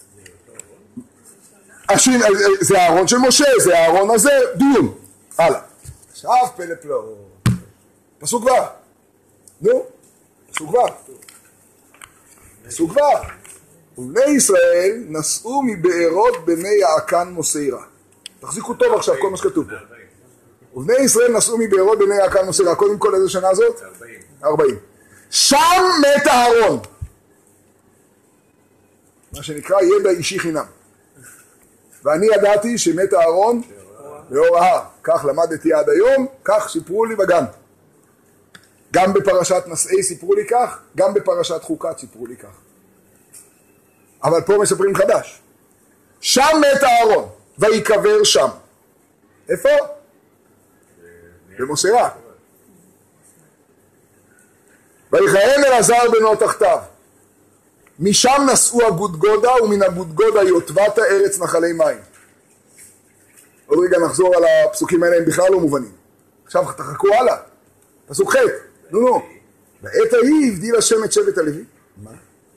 Speaker 1: השין, זה הארון של משה, זה הארון הזה, דיון. הלאה. עכשיו פלא פלאות. פסוק כבר. נו, פסוק כבר. פסוק כבר. ובני ישראל נסעו מבארות בני יעקן מוסעירה. תחזיקו טוב עכשיו כל מה שכתוב פה. ובני ישראל נסעו מבארות בני יעקן מוסעירה. קודם כל איזה שנה זאת? ארבעים. ארבעים. שם מת הארון. מה שנקרא ידע אישי חינם. ואני ידעתי שמת הארון באור ההר. כך למדתי עד היום, כך סיפרו לי בגן. גם בפרשת נשאי סיפרו לי כך, גם בפרשת חוקת סיפרו לי כך. אבל פה מספרים חדש. שם מת הארון, ויקבר שם. איפה? במוסעירה. ויכהן אלעזר בנו תחתיו. משם נסעו הגודגודה, ומן הגודגודה יוטבתה ארץ נחלי מים. עוד רגע נחזור על הפסוקים האלה, הם בכלל לא מובנים. עכשיו תחכו הלאה. פסוק ח'. נו נו. בעת ההיא הבדיל השם את שבט הלוי. מה?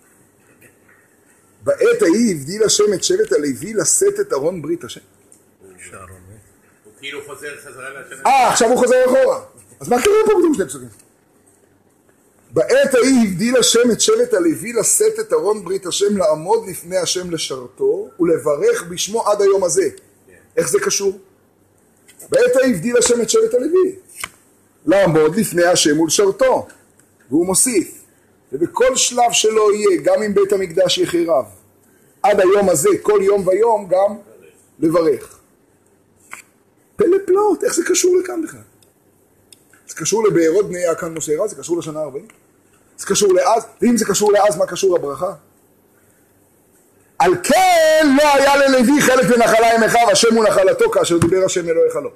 Speaker 1: בעת ההיא הבדיל השם את שבט הלוי לשאת את ארון ברית השם.
Speaker 2: הוא כאילו חוזר חזרה לשם.
Speaker 1: אה, עכשיו הוא חוזר אחורה. אז מה קרה פה פתאום שני פסוקים? בעת ההיא הבדיל השם את שבט הלוי לשאת את ארון ברית השם, לעמוד לפני השם לשרתו ולברך בשמו עד היום הזה. איך זה קשור? בעת ההיא הבדיל השם את שבט הלוי לעמוד לפני השם ולשרתו, והוא מוסיף, ובכל שלב שלו יהיה, גם אם בית המקדש יחרב, עד היום הזה, כל יום ויום, גם לברך. פלא פלאות, איך זה קשור לכאן בכלל? זה קשור לבארות בני יעקן מוסיירה, זה קשור לשנה ארבעים. זה קשור לאז, ואם זה קשור לאז, מה קשור לברכה? על כן לא היה ללוי חלק ונחלה עם אחיו, השם הוא נחלתו, כאשר דיבר השם אלוהיך לו.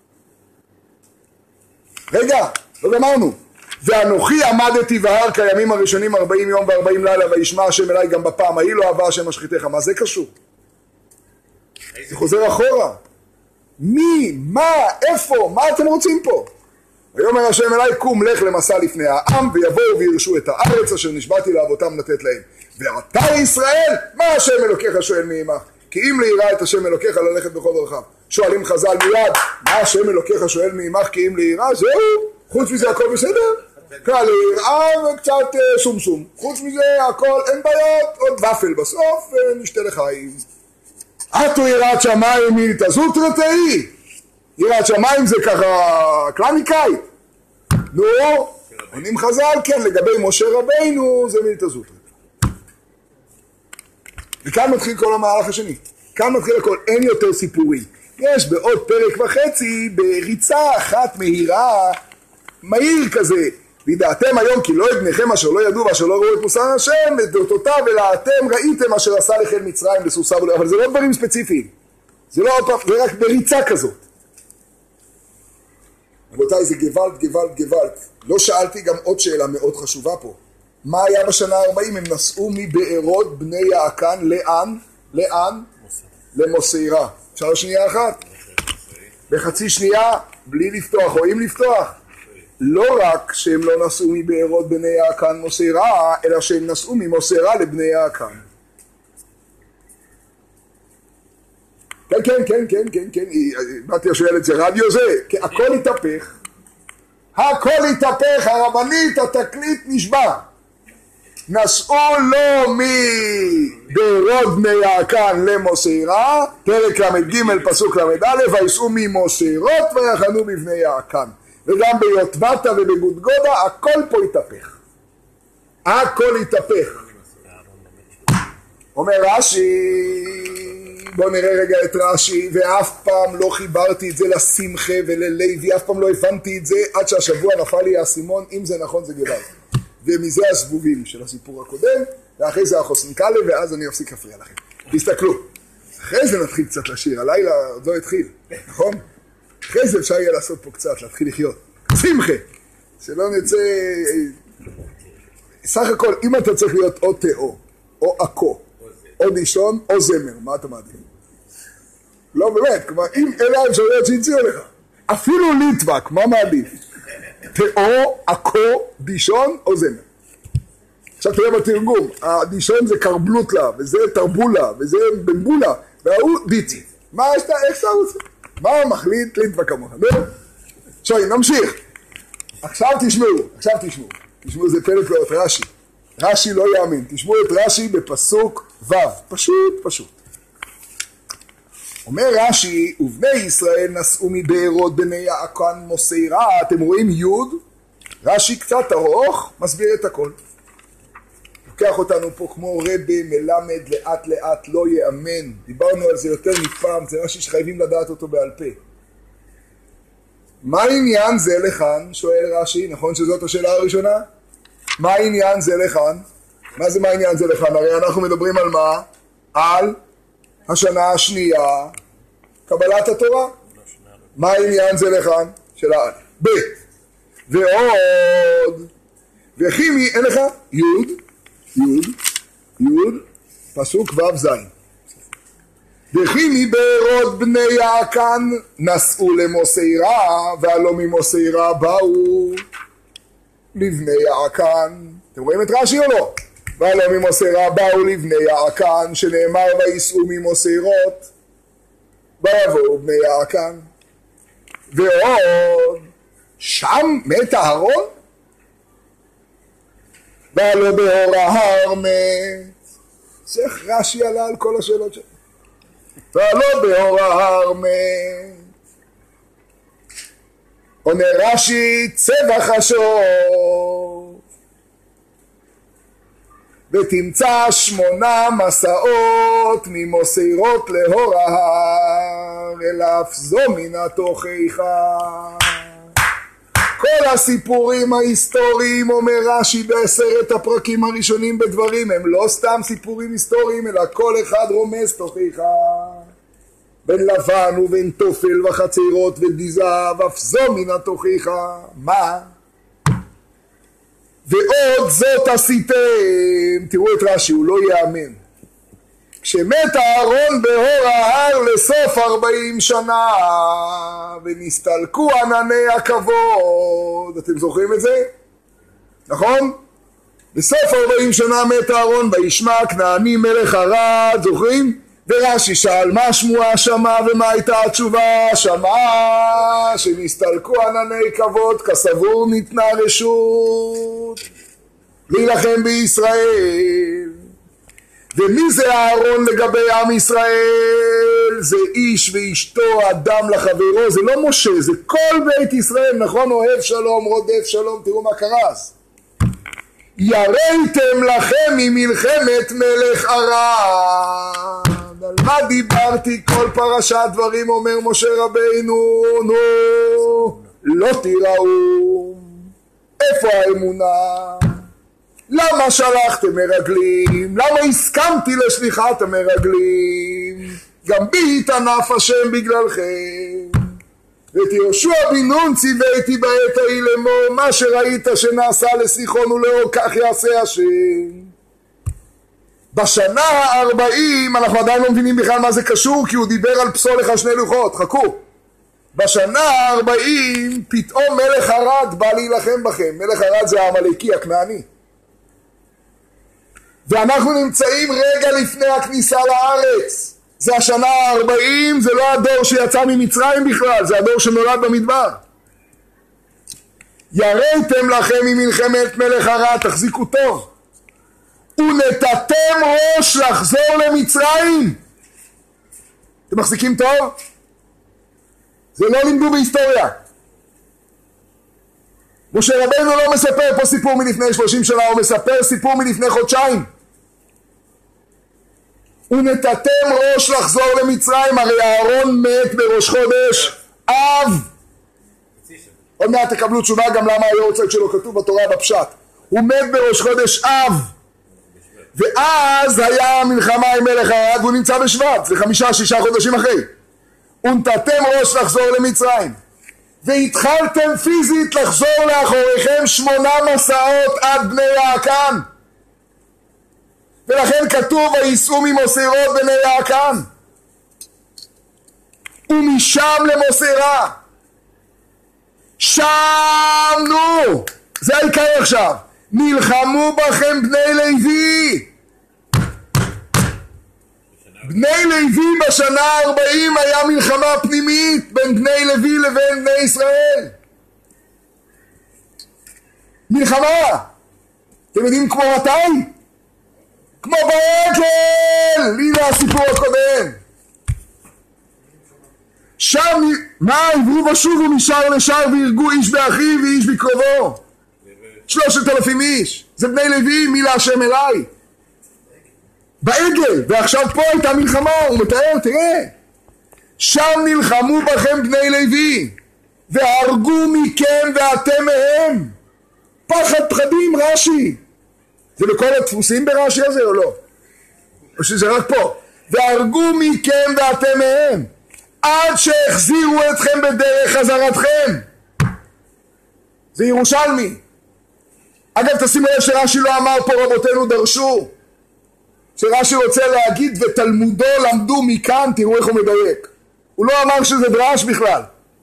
Speaker 1: רגע, לא גמרנו. ואנוכי עמדתי בהר כימים הראשונים ארבעים יום וארבעים לילה, וישמע השם אליי גם בפעם ההיא לא אהבה השם משחיתך. מה זה קשור? זה חוזר אחורה. מי? מה? איפה? מה אתם רוצים פה? ויאמר השם אליי, קום לך למסע לפני העם, ויבואו וירשו את הארץ אשר נשבעתי לאבותם לתת להם. ואתה ישראל, מה השם אלוקיך שואל מעמך? כי אם ליראה את השם אלוקיך ללכת בכל דרכיו. שואלים חז"ל מיד, מה השם אלוקיך שואל מעמך כי אם ליראה? זהו, חוץ מזה הכל בסדר? קל ליראה וקצת שום שום. חוץ מזה הכל אין בעיות, עוד ופל בסוף ונשתה לחיים. אתו יראת שמיים מלתזות רתאי. יראת שמיים זה ככה קלאמיקאית. נו, עונים חז"ל, כן, לגבי משה רבינו זה מלתזות רתאי. וכאן מתחיל כל המהלך השני. כאן מתחיל הכל, אין יותר סיפורים. יש בעוד פרק וחצי, בריצה אחת מהירה, מהיר כזה, וידעתם היום כי לא יבניכם אשר לא ידעו ואשר לא ראו את מוסר השם, את דעותיו ולאתם ראיתם אשר עשה לחיל מצרים בסוסה ולא, אבל זה לא דברים ספציפיים. זה לא עוד פעם, זה רק בריצה כזאת. רבותיי, זה גוואלד, גוואלד, גוואלד. לא שאלתי גם עוד שאלה מאוד חשובה פה. מה היה בשנה ה-ארבעים? הם נסעו מבארות בני יעקן לאן? לאן? למוסיירה. אפשר שנייה אחת? בחצי שנייה, בלי לפתוח או אם לפתוח. לא רק שהם לא נסעו מבארות בני יעקן מוסיירה, אלא שהם נסעו ממוסיירה לבני יעקן. כן, כן, כן, כן, כן, כן, באתי השואל את זה, רדיו זה, הכל התהפך. הכל התהפך, הרבנית, התקליט נשבע. נסעו לו מבארות בני יעקן למוסיירה, פרק למד ג' פסוק למד א', ויסעו ממוסיירות ויחנו בבני יעקן. וגם ביוטבתה ובגודגודה, הכל פה התהפך. הכל התהפך. אומר רש"י, בואו נראה רגע את רש"י, ואף פעם לא חיברתי את זה לשמחה וללוי, אף פעם לא הבנתי את זה, עד שהשבוע נפל לי האסימון, אם זה נכון זה גדל. ומזה הסבובים של הסיפור הקודם, ואחרי זה החוסנקלה, ואז אני אפסיק להפריע לכם. תסתכלו, אחרי זה נתחיל קצת לשיר, הלילה עוד לא התחיל, נכון? אחרי זה אפשר יהיה לעשות פה קצת, להתחיל לחיות. שמחה, שלא נצא... סך הכל, אם אתה צריך להיות או תאו, או עקו, או דישון, או זמר, מה אתה מעדיף? לא באמת, כלומר, אם אלה האפשרויות שהציעו לך, אפילו ליטבק, מה מעדיף? תאו, עקו, דישון או זמר. עכשיו תראה בתרגום, הדישון זה קרבלוטלה, וזה תרבולה, וזה בנבולה, והוא דיצי. מה יש אתה, איך אתה רוצה? מה מחליט ליטבק כמוך? שואי, נמשיך. עכשיו תשמעו, עכשיו תשמעו. תשמעו, זה פלט לא את רש"י. רש"י לא יאמין. תשמעו את רש"י בפסוק ו'. פשוט, פשוט. אומר רש"י, ובני ישראל נסעו מבארות בני יעקן מוסיירה. אתם רואים י', רש"י קצת ארוך, מסביר את הכל. לוקח אותנו פה כמו רבי מלמד לאט לאט לא יאמן. דיברנו על זה יותר מפעם, זה רש"י שחייבים לדעת אותו בעל פה. מה העניין זה לכאן? שואל רש"י, נכון שזאת השאלה הראשונה? מה העניין זה לכאן? מה זה מה העניין זה לכאן? הרי אנחנו מדברים על מה? על השנה השנייה, קבלת התורה. מה העניין זה לכאן? שאלה א', ב', ועוד, וכימי, אין לך? י', י', י', פסוק ו' ז'. וכי מבארות בני יעקן נסעו למוסיירה, והלא ממוסיירה באו לבני יעקן. אתם רואים את רש"י או לא? ולא ממוסרה באו לבני יעקן, שנאמר ויסעו ממוסרות, ויבואו בני יעקן. ועוד, שם מת אהרון? ולא באור ההר מת. צריך רש"י עלה על כל השאלות שלו. ולא באור ההר מת. עונה רש"י צבע חשוב, ותמצא שמונה מסעות ממוסרות להור ההר, אלא אף זו מן התוכיך. כל הסיפורים ההיסטוריים, אומר רש"י בעשרת הפרקים הראשונים בדברים, הם לא סתם סיפורים היסטוריים, אלא כל אחד רומז תוכיך. בין לבן ובין תופל וחצירות ודיזה, ואף זו מן התוכיך. מה? ועוד זאת עשיתם. תראו את רש"י, הוא לא יאמן. כשמת אהרון בהור ההר לסוף ארבעים שנה, ונסתלקו ענני הכבוד. אתם זוכרים את זה? נכון? בסוף ארבעים שנה מת אהרון, וישמע כנעני מלך ערד, זוכרים? ורש"י שאל מה שמועה שמע ומה הייתה התשובה? שמע שנסתלקו ענני כבוד, כסבור ניתנה רשות להילחם בישראל. ומי זה אהרון לגבי עם ישראל? זה איש ואשתו, אדם לחברו. זה לא משה, זה כל בית ישראל, נכון? אוהב שלום, רודף שלום. תראו מה קרה אז. יראתם לכם ממלחמת מלך ערד. על מה דיברתי כל פרשת דברים, אומר משה רבינו? נו, לא תיראו. איפה האמונה? למה שלחתם מרגלים? למה הסכמתי לשליחת המרגלים? גם בי התענף השם בגללכם. ואת יהושע בן נון ציוויתי בעת ההיא לאמור, מה שראית שנעשה לסיחון ולאור כך יעשה השם. בשנה הארבעים, אנחנו עדיין לא מבינים בכלל מה זה קשור, כי הוא דיבר על פסולך על שני לוחות, חכו. בשנה הארבעים פתאום מלך ערד בא להילחם בכם. מלך ערד זה העמלקי הכנעני, ואנחנו נמצאים רגע לפני הכניסה לארץ. זה השנה הארבעים, זה לא הדור שיצא ממצרים בכלל, זה הדור שנולד במדבר. יראתם לכם ממלחמת מלך ערד, תחזיקו טוב, ונתתם ראש לחזור למצרים. אתם מחזיקים טוב? זה לא לימדו בהיסטוריה. משה רבינו לא מספר פה סיפור מלפני שלושים שנה, הוא מספר סיפור מלפני חודשיים. ונתתם ראש לחזור למצרים. הרי אהרון מת בראש חודש אב. עוד מעט תקבלו תשובה גם למה היורצייט שלו כתוב בתורה בפשט. הוא מת בראש חודש אב, ואז היה המלחמה עם מלך ערד, והוא נמצא בשבט, זה חמישה שישה חודשים אחרי. ונתתם ראש לחזור למצרים, והתחלתם פיזית לחזור לאחוריכם שמונה מסעות עד בני יעקן, ולכן כתוב ויסעו ממוסרות בני יעקן, ומשם למוסרה. שם, נו, זה העיקר עכשיו, נלחמו בכם בני לוי. בני לוי בשנה הארבעים היה מלחמה פנימית בין בני לוי לבין בני ישראל. מלחמה. אתם יודעים כמו מתי? כמו בעגל. הנה הסיפור הקודם. שם, מה? עברו ושובו משער לשער והרגו איש באחיו ואיש בקרובו. שלושת אלפים איש. זה בני לוי, מי להשם אליי. בעגל, ועכשיו פה הייתה מלחמה, הוא מתאר, תראה. שם נלחמו בכם בני לוי, והרגו מכם ואתם מהם. פחד פחדים, רש"י. זה בכל הדפוסים ברש"י הזה או לא? או שזה רק פה? והרגו מכם ואתם מהם, עד שהחזירו אתכם בדרך חזרתכם. זה ירושלמי. אגב, תשימו לב שרש"י לא אמר פה רבותינו דרשו. שרש"י רוצה להגיד ותלמודו למדו מכאן, תראו איך הוא מדייק. הוא לא אמר שזה דרש בכלל.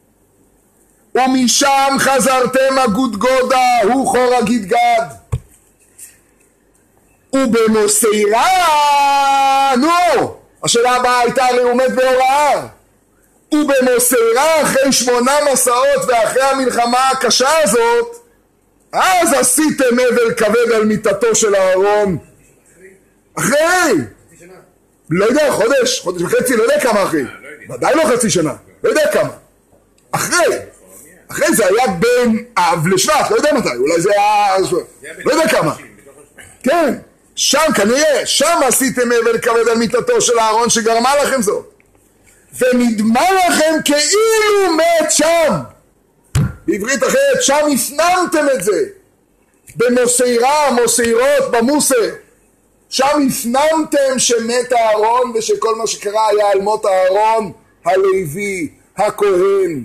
Speaker 1: ומשם חזרתם הגוד גודה, הוא חור הגיד גד. ובמוסרה, נו, השאלה הבאה הייתה הרי עומד בהוראה, ובמוסרה אחרי שמונה מסעות ואחרי המלחמה הקשה הזאת, אז עשיתם אבל כבד על מיטתו של אהרון. אחרי, לא יודע, חודש, חודש וחצי, לא יודע כמה אחרי, ודאי לא חצי שנה, לא יודע כמה, אחרי, אחרי זה היה בין אב לשבט, לא יודע מתי, אולי זה היה, לא יודע כמה, כן, שם כנראה, שם עשיתם אבל כבד על מיטתו של אהרון שגרמה לכם זאת, ונדמה לכם כאילו מת שם, בעברית אחרת, שם הפנמתם את זה, במוסרה, מוסרות, במוסר, שם הפנמתם שמת אהרון ושכל מה שקרה היה על מות אהרון הלוי, הכהן.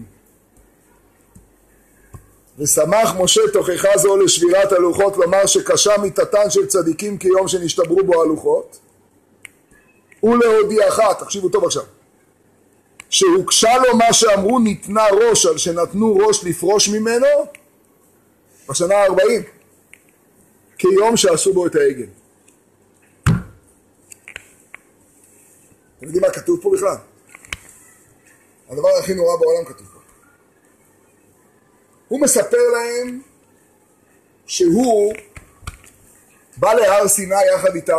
Speaker 1: ושמח משה תוכחה זו לשבירת הלוחות, לומר שקשה מיתתן של צדיקים כיום שנשתברו בו הלוחות, ולהודיעך, תקשיבו טוב עכשיו, שהוקשה לו מה שאמרו ניתנה ראש, על שנתנו ראש לפרוש ממנו בשנה ה-ארבעים, כיום שעשו בו את העגל. אתם יודעים מה כתוב פה בכלל? הדבר הכי נורא בעולם כתוב פה. הוא מספר להם שהוא בא להר סיני יחד איתם.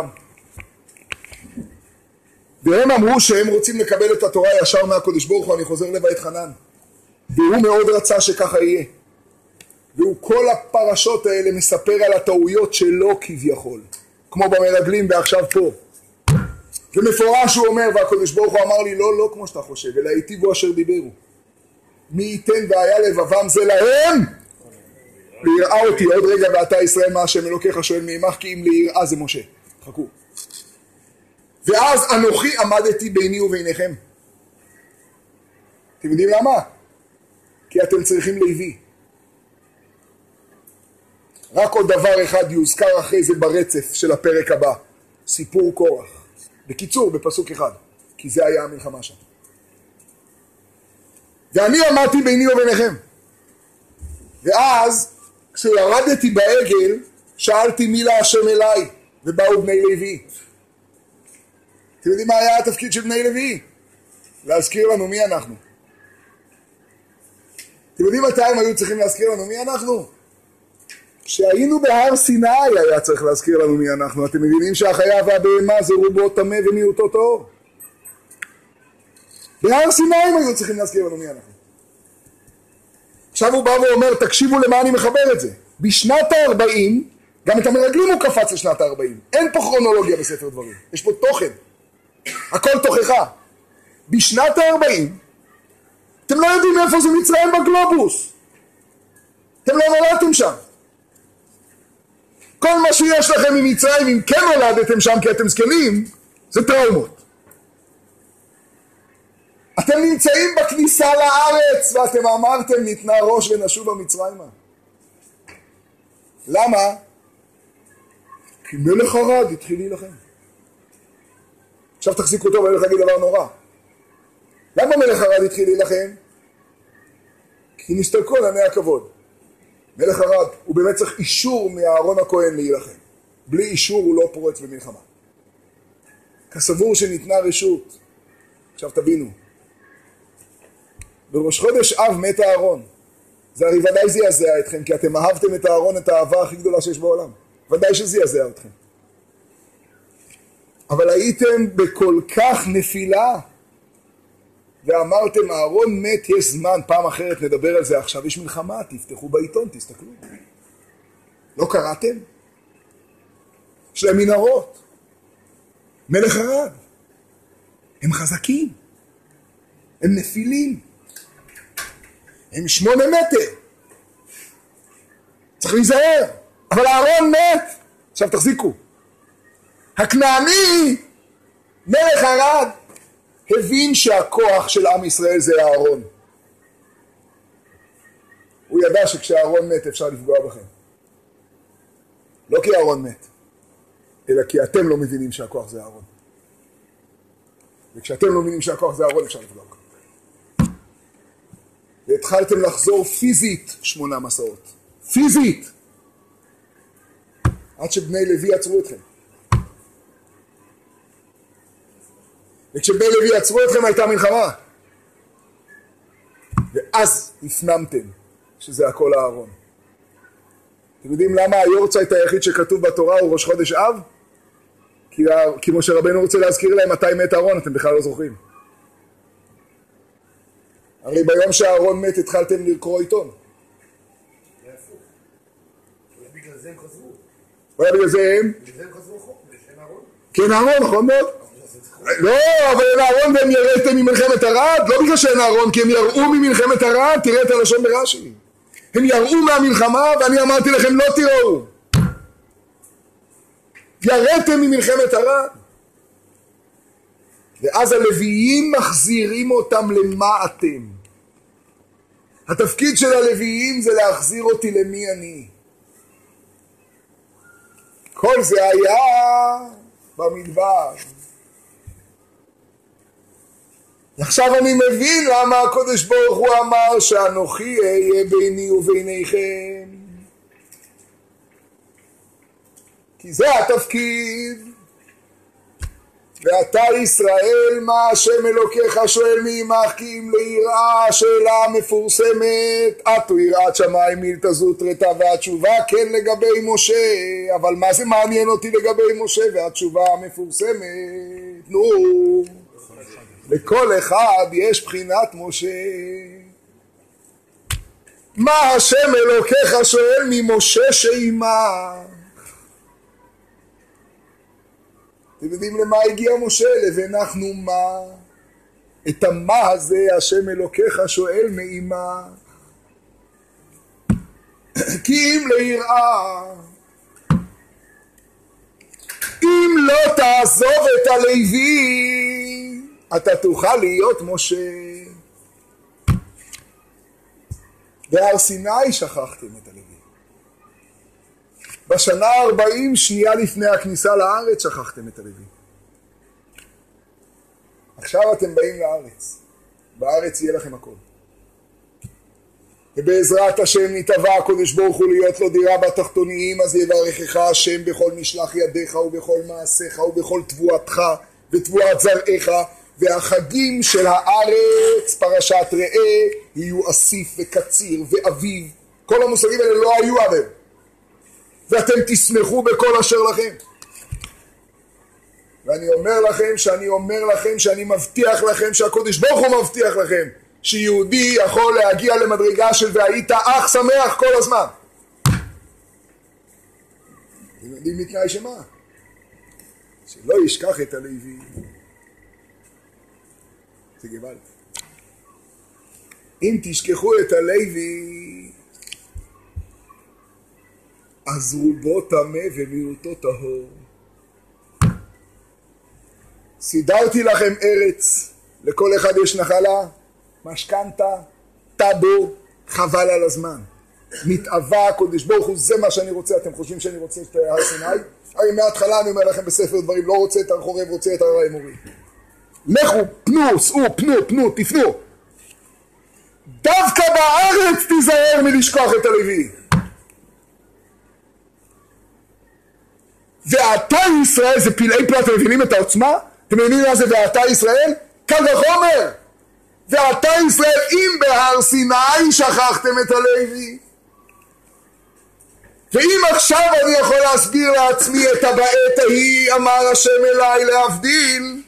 Speaker 1: והם אמרו שהם רוצים לקבל את התורה ישר מהקודש ברוך הוא, אני חוזר לבית חנן. והוא מאוד רצה שככה יהיה. והוא כל הפרשות האלה מספר על הטעויות שלו כביכול. כמו במרגלים ועכשיו פה. ומפורש הוא אומר, והקודש ברוך הוא אמר לי, לא, לא כמו שאתה חושב, אלא היטיבו אשר דיברו. מי ייתן והיה לבבם זה להם? ליראה אותי עוד רגע ואתה ישראל מה השם אלוקיך שואל מעמך, כי אם ליראה זה משה. חכו. ואז אנוכי עמדתי ביני וביניכם. אתם יודעים למה? כי אתם צריכים לוי. רק עוד דבר אחד יוזכר אחרי זה ברצף של הפרק הבא. סיפור קורח. בקיצור, בפסוק אחד. כי זה היה המלחמה שם. ואני עמדתי ביני וביניכם. ואז, כשירדתי בעגל, שאלתי מי להשם אליי, ובאו בני לוי. אתם יודעים מה היה התפקיד של בני לוי? להזכיר לנו מי אנחנו. אתם יודעים מתי הם היו צריכים להזכיר לנו מי אנחנו? כשהיינו בהר סיני היה צריך להזכיר לנו מי אנחנו. אתם מבינים שהחיה והבהמה זה רובו טמא ומיעוטו טהור? בהר סיני הם היו צריכים להזכיר לנו מי אנחנו. עכשיו הוא בא ואומר, תקשיבו למה אני מחבר את זה. בשנת ה-ארבעים, גם את המרגלים הוא קפץ לשנת ה-ארבעים. אין פה כרונולוגיה בספר דברים. יש פה תוכן. הכל תוכחה. בשנת ה-ארבעים, אתם לא יודעים איפה זה מצרים בגלובוס. אתם לא נולדתם שם. כל מה שיש לכם ממצרים, אם כן נולדתם שם כי אתם זקנים, זה טראומות. אתם נמצאים בכניסה לארץ, ואתם אמרתם, ניתנה ראש ונשוב המצרימה. למה? כי מלך ערד התחיל להילחם. עכשיו תחזיקו אותו ואני הולך להגיד דבר נורא. למה מלך ערד התחיל להילחם? כי נסתלקו לעיני הכבוד. מלך ערד, הוא באמת צריך אישור מאהרון הכהן להילחם. בלי אישור הוא לא פורץ במלחמה. כסבור שניתנה רשות. עכשיו תבינו. בראש חודש אב מת אהרון. זה הרי ודאי זעזע אתכם, כי אתם אהבתם את אהרון, את האהבה הכי גדולה שיש בעולם. ודאי שזעזע אתכם. אבל הייתם בכל כך נפילה, ואמרתם, אהרון מת, יש זמן, פעם אחרת נדבר על זה, עכשיו יש מלחמה, תפתחו בעיתון, תסתכלו. לא קראתם? יש להם מנהרות. מלך ערד. הם חזקים. הם נפילים. הם שמונה מטר. צריך להיזהר. אבל אהרון מת. עכשיו תחזיקו. הכנעני, מלך ערד, הבין שהכוח של עם ישראל זה אהרון. הוא ידע שכשאהרון מת אפשר לפגוע בכם. לא כי אהרון מת, אלא כי אתם לא מבינים שהכוח זה אהרון. וכשאתם לא מבינים שהכוח זה אהרון אפשר לפגוע בכם. והתחלתם לחזור פיזית שמונה מסעות. פיזית! עד שבני לוי עצרו אתכם. וכשבני לוי עצרו אתכם הייתה מלחמה. ואז הפנמתם שזה הכל הארון. אתם יודעים למה היורצייט היחיד שכתוב בתורה הוא ראש חודש אב? כי, כי משה רבנו רוצה להזכיר להם מתי מת הארון, אתם בכלל לא זוכרים. הרי ביום שהארון מת התחלתם לקרוא עיתון.
Speaker 4: בגלל זה הם חזרו.
Speaker 1: אולי בגלל זה הם?
Speaker 4: בגלל זה הם חזרו חוק, בגלל שאין ארון.
Speaker 1: כן, ארון, נכון מאוד. לא, אבל אין ארון והם יראתם ממלחמת הרד, לא בגלל שאין ארון, כי הם יראו ממלחמת הרד, תראה את הלשון ברש"י. הם יראו מהמלחמה ואני אמרתי לכם לא תראו. יראתם ממלחמת הרד. ואז הלוויים מחזירים אותם למה אתם. התפקיד של הלוויים זה להחזיר אותי למי אני. כל זה היה במדבר. עכשיו אני מבין למה הקדוש ברוך הוא אמר שאנוכי אהיה ביני וביניכם. כי זה התפקיד. ואתה ישראל מה השם אלוקיך שואל מעמך כי אם ליראה. השאלה המפורסמת, אתו יראת שמיים מילתא זוטרתא, והתשובה כן לגבי משה. אבל מה זה מעניין אותי לגבי משה? והתשובה המפורסמת, נו, לכל אחד יש בחינת משה. מה השם אלוקיך שואל ממשה שעימה? אתם יודעים למה הגיע משה? לבנחנו מה? את המה הזה השם אלוקיך שואל מעימה. כי אם ליראה, אם לא תעזוב את הלוי, אתה תוכל להיות משה. בהר סיני שכחתם את הלוי. בשנה ארבעים שנייה לפני הכניסה לארץ שכחתם את הלוי. עכשיו אתם באים לארץ. בארץ יהיה לכם הכל. ובעזרת השם נתבע הקדוש ברוך הוא להיות לו דירה בתחתוניים, אז יברכך השם בכל משלח ידיך ובכל מעשיך ובכל תבואתך ותבואת זרעיך, והחגים של הארץ פרשת ראה יהיו אסיף וקציר ואביב. כל המושגים האלה לא היו עליהם. ואתם תשמחו בכל אשר לכם. ואני אומר לכם שאני אומר לכם שאני מבטיח לכם שהקדוש ברוך הוא מבטיח לכם שיהודי יכול להגיע למדרגה של והיית אח שמח כל הזמן. אתם יודעים מתנאי שמה? שלא ישכח את הלוי. זה גבל. אם תשכחו את הלוי, אז רובו טמא ומיעוטו טהור. סידרתי לכם ארץ, לכל אחד יש נחלה, משכנתה, טאבו, חבל על הזמן. מתאווה, הקדוש ברוך הוא, זה מה שאני רוצה. אתם חושבים שאני רוצה את הר סיני? הרי מההתחלה אני אומר לכם בספר דברים, לא רוצה את הר חורב, רוצה את הר האמורי. לכו, פנו, סעו, פנו, פנו, תפנו. דווקא בארץ תיזהר מלשכוח את הלוי. ואתה ישראל, זה פלאי פלא, אתם מבינים את העוצמה? אתם מבינים מה זה ואתה ישראל? קל וחומר. ואתה ישראל, אם בהר סיני שכחתם את הלוי. ואם עכשיו אני יכול להסביר לעצמי את הבעת ההיא, אמר השם אליי להבדיל.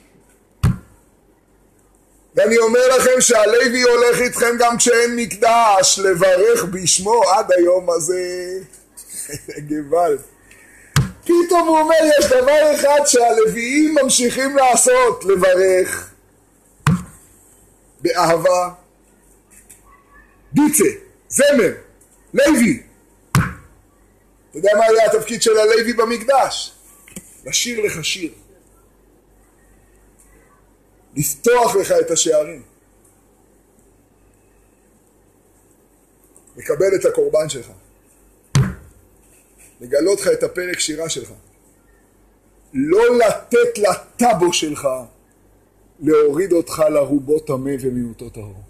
Speaker 1: ואני אומר לכם שהלוי הולך איתכם גם כשאין מקדש, לברך בשמו עד היום הזה. גבל. פתאום הוא אומר, יש דבר אחד שהלוויים ממשיכים לעשות, לברך באהבה. ביצה, זמר, לוי. אתה יודע מה היה התפקיד של הלוי במקדש? לשיר לך שיר. לפתוח לך את השערים. לקבל את הקורבן שלך. לגלות לך את הפרק שירה שלך. לא לתת לטאבו שלך להוריד אותך לרובו טמא ומיעוטו טהור.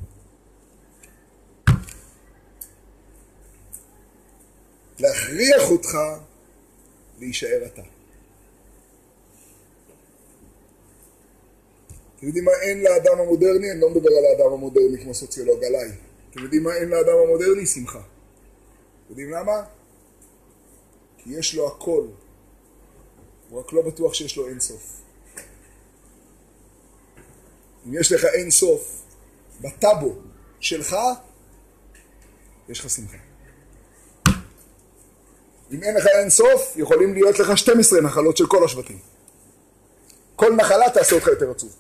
Speaker 1: להכריח אותך להישאר אתה. אתם יודעים מה אין לאדם המודרני? אני לא מדבר על האדם המודרני כמו סוציולוג, עליי. אתם יודעים מה אין לאדם המודרני? שמחה. אתם יודעים למה? כי יש לו הכל. הוא רק לא בטוח שיש לו אין סוף. אם יש לך אין סוף בטאבו שלך, יש לך שמחה. אם אין לך אין סוף, יכולים להיות לך שתים עשרה נחלות של כל השבטים. כל נחלה תעשה אותך יותר עצוב.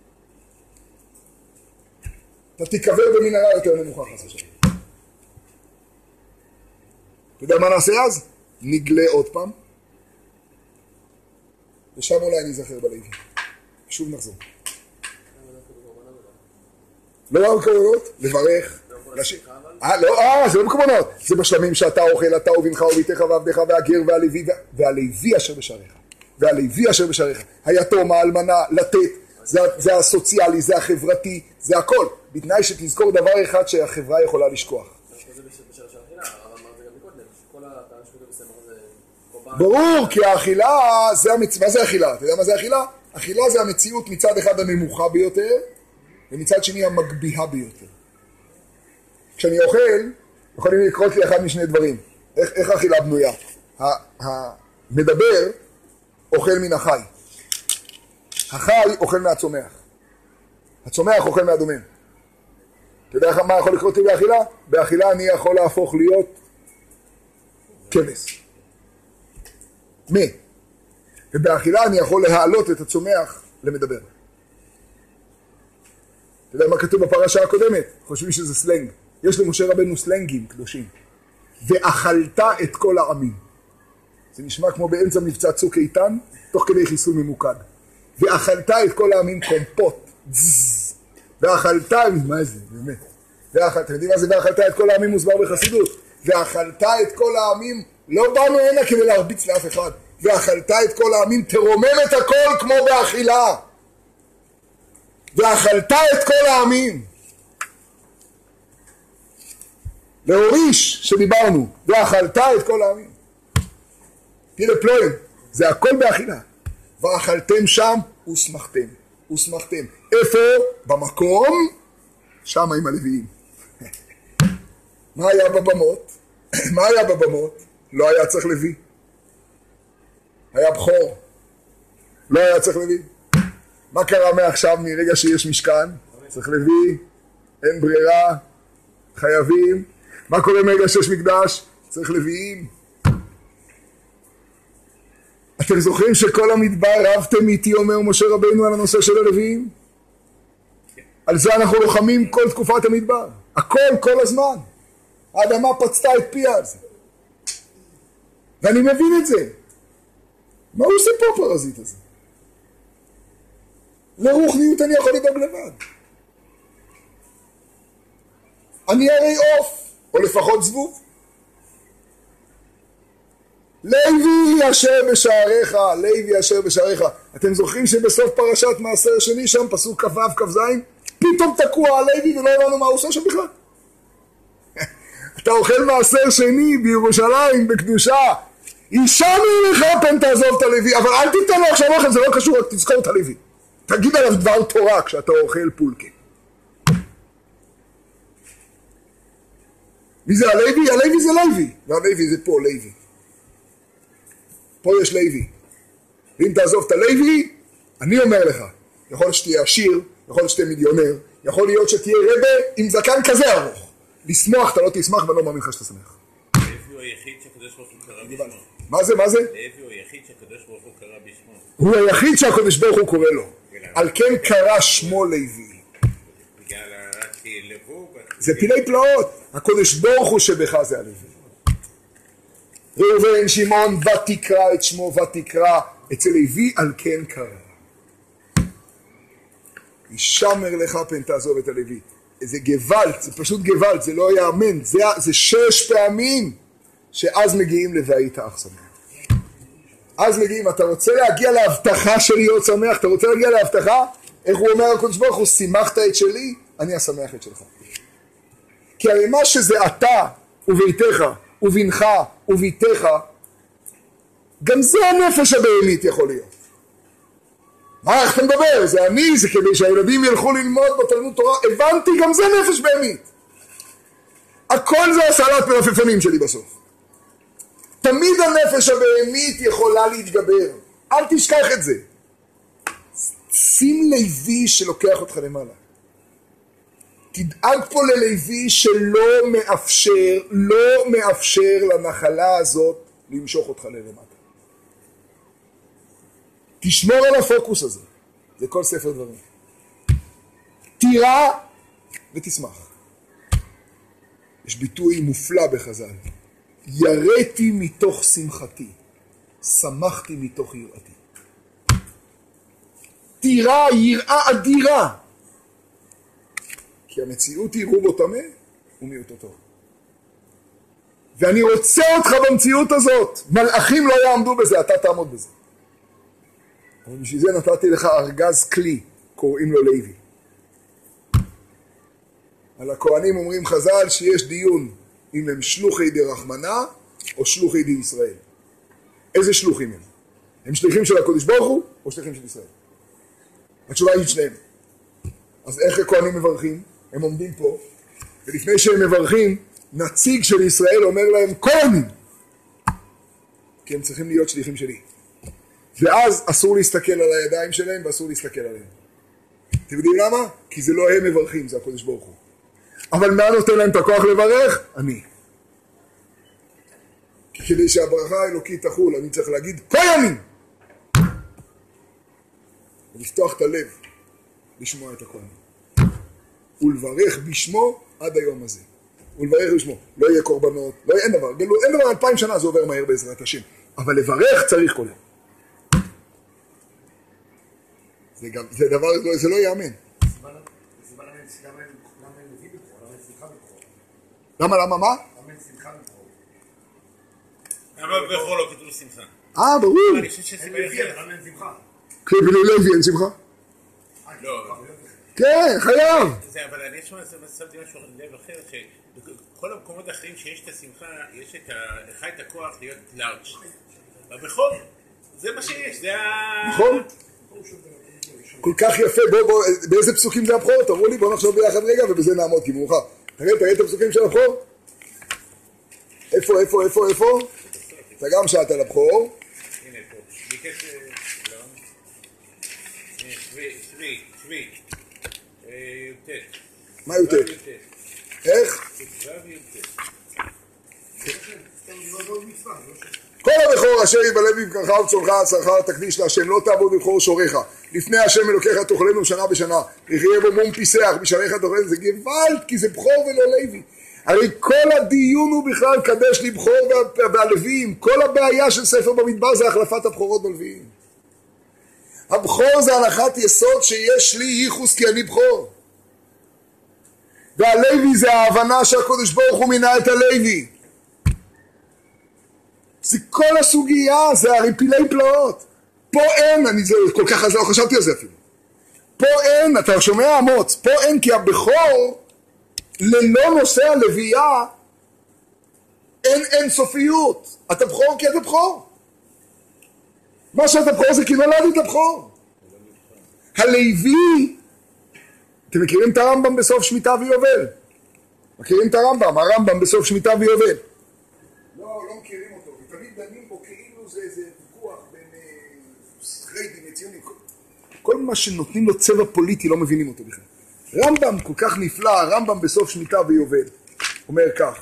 Speaker 1: אתה תיקבר במנהרה יותר נמוכה חס ושלום. אתה יודע מה נעשה אז? נגלה עוד פעם, ושם אולי נזכר בלוי. שוב נחזור. לא רק קורבנות, לברך. אה, לא, אה, זה לא מקומות. זה בשלמים שאתה אוכל, אתה ובנך וביתך ועבדך והגר והלוי, והלוי אשר בשעריך. והלוי אשר בשעריך. היתום, האלמנה, לתת, זה, זה הסוציאלי, זה החברתי, זה הכל. בתנאי שתזכור דבר אחד שהחברה יכולה לשכוח. ברור, כי האכילה, זה המצ... מה זה אכילה? אתה יודע מה זה אכילה? אכילה זה המציאות מצד אחד הנמוכה ביותר, ומצד שני המגביהה ביותר. כשאני אוכל, יכולים לקרות לי אחד משני דברים. איך, איך האכילה בנויה? המדבר אוכל מן החי. החי אוכל מהצומח. הצומח אוכל מהדומם. אתה יודע מה יכול לקרות לי באכילה? באכילה אני יכול להפוך להיות כבש. מה? ובאכילה אני יכול להעלות את הצומח למדבר. אתה יודע מה כתוב בפרשה הקודמת? חושבים שזה סלנג. יש למשה רבנו סלנגים קדושים. ואכלת את כל העמים. זה נשמע כמו באמצע מבצע צוק איתן, תוך כדי חיסול ממוקד. ואכלת את כל העמים קומפוט. ואכלת, מה זה? באמת. ואכלת, אתם יודעים מה זה ואכלת את כל העמים מוסבר בחסידות? ואכלת את כל העמים, לא באנו הנה כדי להרביץ לאף אחד. ואכלת את כל העמים, תרומם את הכל כמו באכילה. ואכלת את כל העמים. להוריש שדיברנו, ואכלת את כל העמים. תראה פלואים, זה הכל באכילה. ואכלתם שם ושמחתם, ושמחתם. איפה? במקום, שם עם הלוויים. מה היה בבמות? מה היה בבמות? לא היה צריך לוי. היה בחור. לא היה צריך לוי. מה קרה מעכשיו מרגע שיש משכן? צריך לוי, אין ברירה, חייבים. מה קורה מרגע שיש מקדש? צריך לוויים. אתם זוכרים שכל המדבר רבתם איתי, אומר משה רבינו, על הנושא של הלוויים? על זה אנחנו לוחמים כל תקופת המדבר. הכל, כל הזמן. האדמה פצתה את פיה על זה. ואני מבין את זה. מה הוא עושה פה פרזיט הזה? לרוחניות אני יכול לדאוג לבד. אני הרי עוף, או לפחות זבוב. לוי אשר בשעריך, לוי אשר בשעריך. אתם זוכרים שבסוף פרשת מעשר שני, שם פסוק כ"ו כ"ז, פתאום תקוע על לוי ולא הבנו מה הוא עושה שם בכלל. אתה אוכל מעשר שני בירושלים, בקדושה, אישנו לך פן תעזוב את הלוי, אבל אל תיתן לו עכשיו אוכל, זה לא קשור, רק תזכור את הלוי. תגיד עליו דבר תורה כשאתה אוכל פולקה. מי זה הלוי? הלוי זה לוי, והלוי זה פה לוי. פה יש לוי. ואם תעזוב את הלוי, אני אומר לך, יכול להיות שתהיה עשיר, יכול להיות שתהיה מיליונר, יכול להיות שתהיה רבה עם זקן כזה ארוך. לשמוח, אתה לא תשמח ואני לא מאמין לך שאתה שמח.
Speaker 2: לוי הוא היחיד שהקדוש ברוך הוא קרא בשמו.
Speaker 1: מה זה, מה זה?
Speaker 2: לוי הוא היחיד שהקדוש ברוך הוא קרא בשמו.
Speaker 1: הוא היחיד שהקדוש ברוך הוא קורא לו. על כן קרא שמו לוי.
Speaker 2: בגלל לבוא...
Speaker 1: זה פילי פלאות. הקדוש ברוך הוא שבך זה הלוי. ראובן שמעון ותקרא את שמו ותקרא אצל לוי על כן קרא. ישמר לך פן תעזוב את הלוי. זה גוואלד, זה פשוט גוואלד, זה לא יאמן. זה, זה שש פעמים שאז מגיעים לבית האח שמח. אז מגיעים, אתה רוצה להגיע להבטחה של להיות שמח, אתה רוצה להגיע להבטחה? איך הוא אומר הקדוש ברוך הוא, שימחת את שלי, אני אשמח את שלך. כי הרי מה שזה אתה וביתך ובנך וביתך, גם זה הנפש הבהמית יכול להיות. מה, איך אתה מדבר? זה אני, זה כדי שהילדים ילכו ללמוד בתלמוד תורה. הבנתי, גם זה נפש בהמית. הכל זה הסלט מלפפונים שלי בסוף. תמיד הנפש הבהמית יכולה להתגבר. אל תשכח את זה. שים לוי שלוקח אותך למעלה. תדאג פה ללוי שלא מאפשר, לא מאפשר לנחלה הזאת למשוך אותך ללמטה. תשמור על הפוקוס הזה. זה כל ספר דברים. תירא ותשמח. יש ביטוי מופלא בחז"ל. יראתי מתוך שמחתי, שמחתי מתוך יראתי. תירא, יראה אדירה. כי המציאות היא רובו טמא ומיעוטו טוב. ואני רוצה אותך במציאות הזאת. מלאכים לא יעמדו בזה, אתה תעמוד בזה. אבל בשביל זה נתתי לך ארגז כלי, קוראים לו לוי. על הכהנים אומרים חז"ל שיש דיון אם הם שלוחי די רחמנה או שלוחי די ישראל. איזה שלוחים הם? הם שליחים של הקודש ברוך הוא או שליחים של ישראל? התשובה היא שניהם. אז איך הכהנים מברכים? הם עומדים פה, ולפני שהם מברכים, נציג של ישראל אומר להם כהנים, כי הם צריכים להיות שליחים שלי. ואז אסור להסתכל על הידיים שלהם ואסור להסתכל עליהם. אתם יודעים למה? כי זה לא הם מברכים, זה הקודש ברוך הוא. אבל מה נותן להם את הכוח לברך? אני. כי כדי שהברכה האלוקית תחול, אני צריך להגיד כהנים! ולפתוח את הלב, לשמוע את הכהנים. ולברך בשמו עד היום הזה. ולברך בשמו. לא יהיה קורבנות, לא יהיה, אין דבר. גלו, אין דבר, אלפיים שנה זה עובר מהר בעזרת השם. אבל לברך צריך כל יום. זה גם, זה דבר, זה לא יאמן. למה, למה, מה?
Speaker 2: למה בכל לא כתוב שמחה?
Speaker 1: אה, ברור.
Speaker 2: אני חושב שסיבה אחרת.
Speaker 1: כי בלי לוי אין שמחה.
Speaker 2: לא.
Speaker 1: כן, חייב.
Speaker 2: זה, אבל אני שמתי משהו לב אחר, שבכל המקומות האחרים שיש את השמחה, יש לך את הכוח להיות לארג'. ובכל, זה מה שיש, זה ה...
Speaker 1: נכון. כל כך יפה, בוא, בוא, באיזה פסוקים זה הבכור? תראו לי, בוא נחשוב ביחד רגע ובזה נעמוד, כי מאוחר. תראה, תראה את הפסוקים של הבכור. איפה, איפה, איפה, איפה? אתה גם שאלת על הבכור.
Speaker 2: הנה פה, ביקש... לא. שבי, שבי, שבי. יוטט.
Speaker 1: מה יוטט? איך? כל הבכור אשר יבלע בבקרך ובצונך עצרך תקדיש להשם, לא תעבוד בבכור שוריך. לפני השם אלוקיך תאכלנו שנה בשנה, יחיה בו מום פיסח, בשעריך תאכלנו. זה גוואלד, כי זה בכור ולא לוי. הרי כל הדיון הוא בכלל קדש לי בכור והלוויים. כל הבעיה של ספר במדבר זה החלפת הבכורות בלוויים. הבכור זה הנחת יסוד שיש לי ייחוס כי אני בכור. והלוי זה ההבנה שהקודש ברוך הוא מינה את הלוי. זה כל הסוגיה, זה הרי פילי פלאות. פה אין, אני זה, כל כך לא חשבתי על זה אפילו. פה אין, אתה שומע אמוץ, פה אין כי הבכור ללא נושא הלוויה אין אין סופיות. אתה בכור כי אתה בכור. מה שאתה בכור זה כי נולדת בכור. הלוי, אתם מכירים את הרמב"ם בסוף שמיטה ויובל? מכירים את הרמב"ם? הרמב"ם בסוף שמיטה ויובל. לא, לא מכירים אותו. ותמיד דנים בו כאילו זה איזה ויכוח בין סטרייטים וציונים. כל מה שנותנים לו צבע פוליטי לא מבינים אותו בכלל. רמב"ם כל כך נפלא, הרמב"ם בסוף שמיטה ויובל. אומר כך.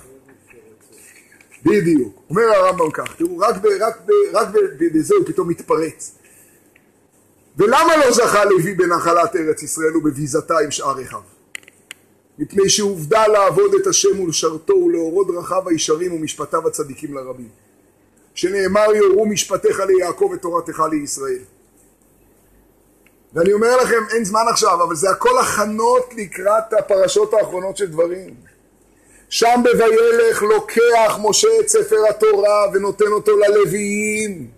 Speaker 1: בדיוק. אומר הרמב"ם כך. תראו, רק, ב, רק, ב, רק ב, בזה הוא פתאום מתפרץ. ולמה לא זכה לוי בנחלת ארץ ישראל ובביזתה עם שאר אחיו? מפני שהובדל לעבוד את השם ולשרתו ולאורו דרכיו הישרים ומשפטיו הצדיקים לרבים. שנאמר יורו משפטיך ליעקב ותורתך לישראל. ואני אומר לכם, אין זמן עכשיו, אבל זה הכל הכנות לקראת הפרשות האחרונות של דברים. שם בוילך לוקח משה את ספר התורה ונותן אותו ללוויים.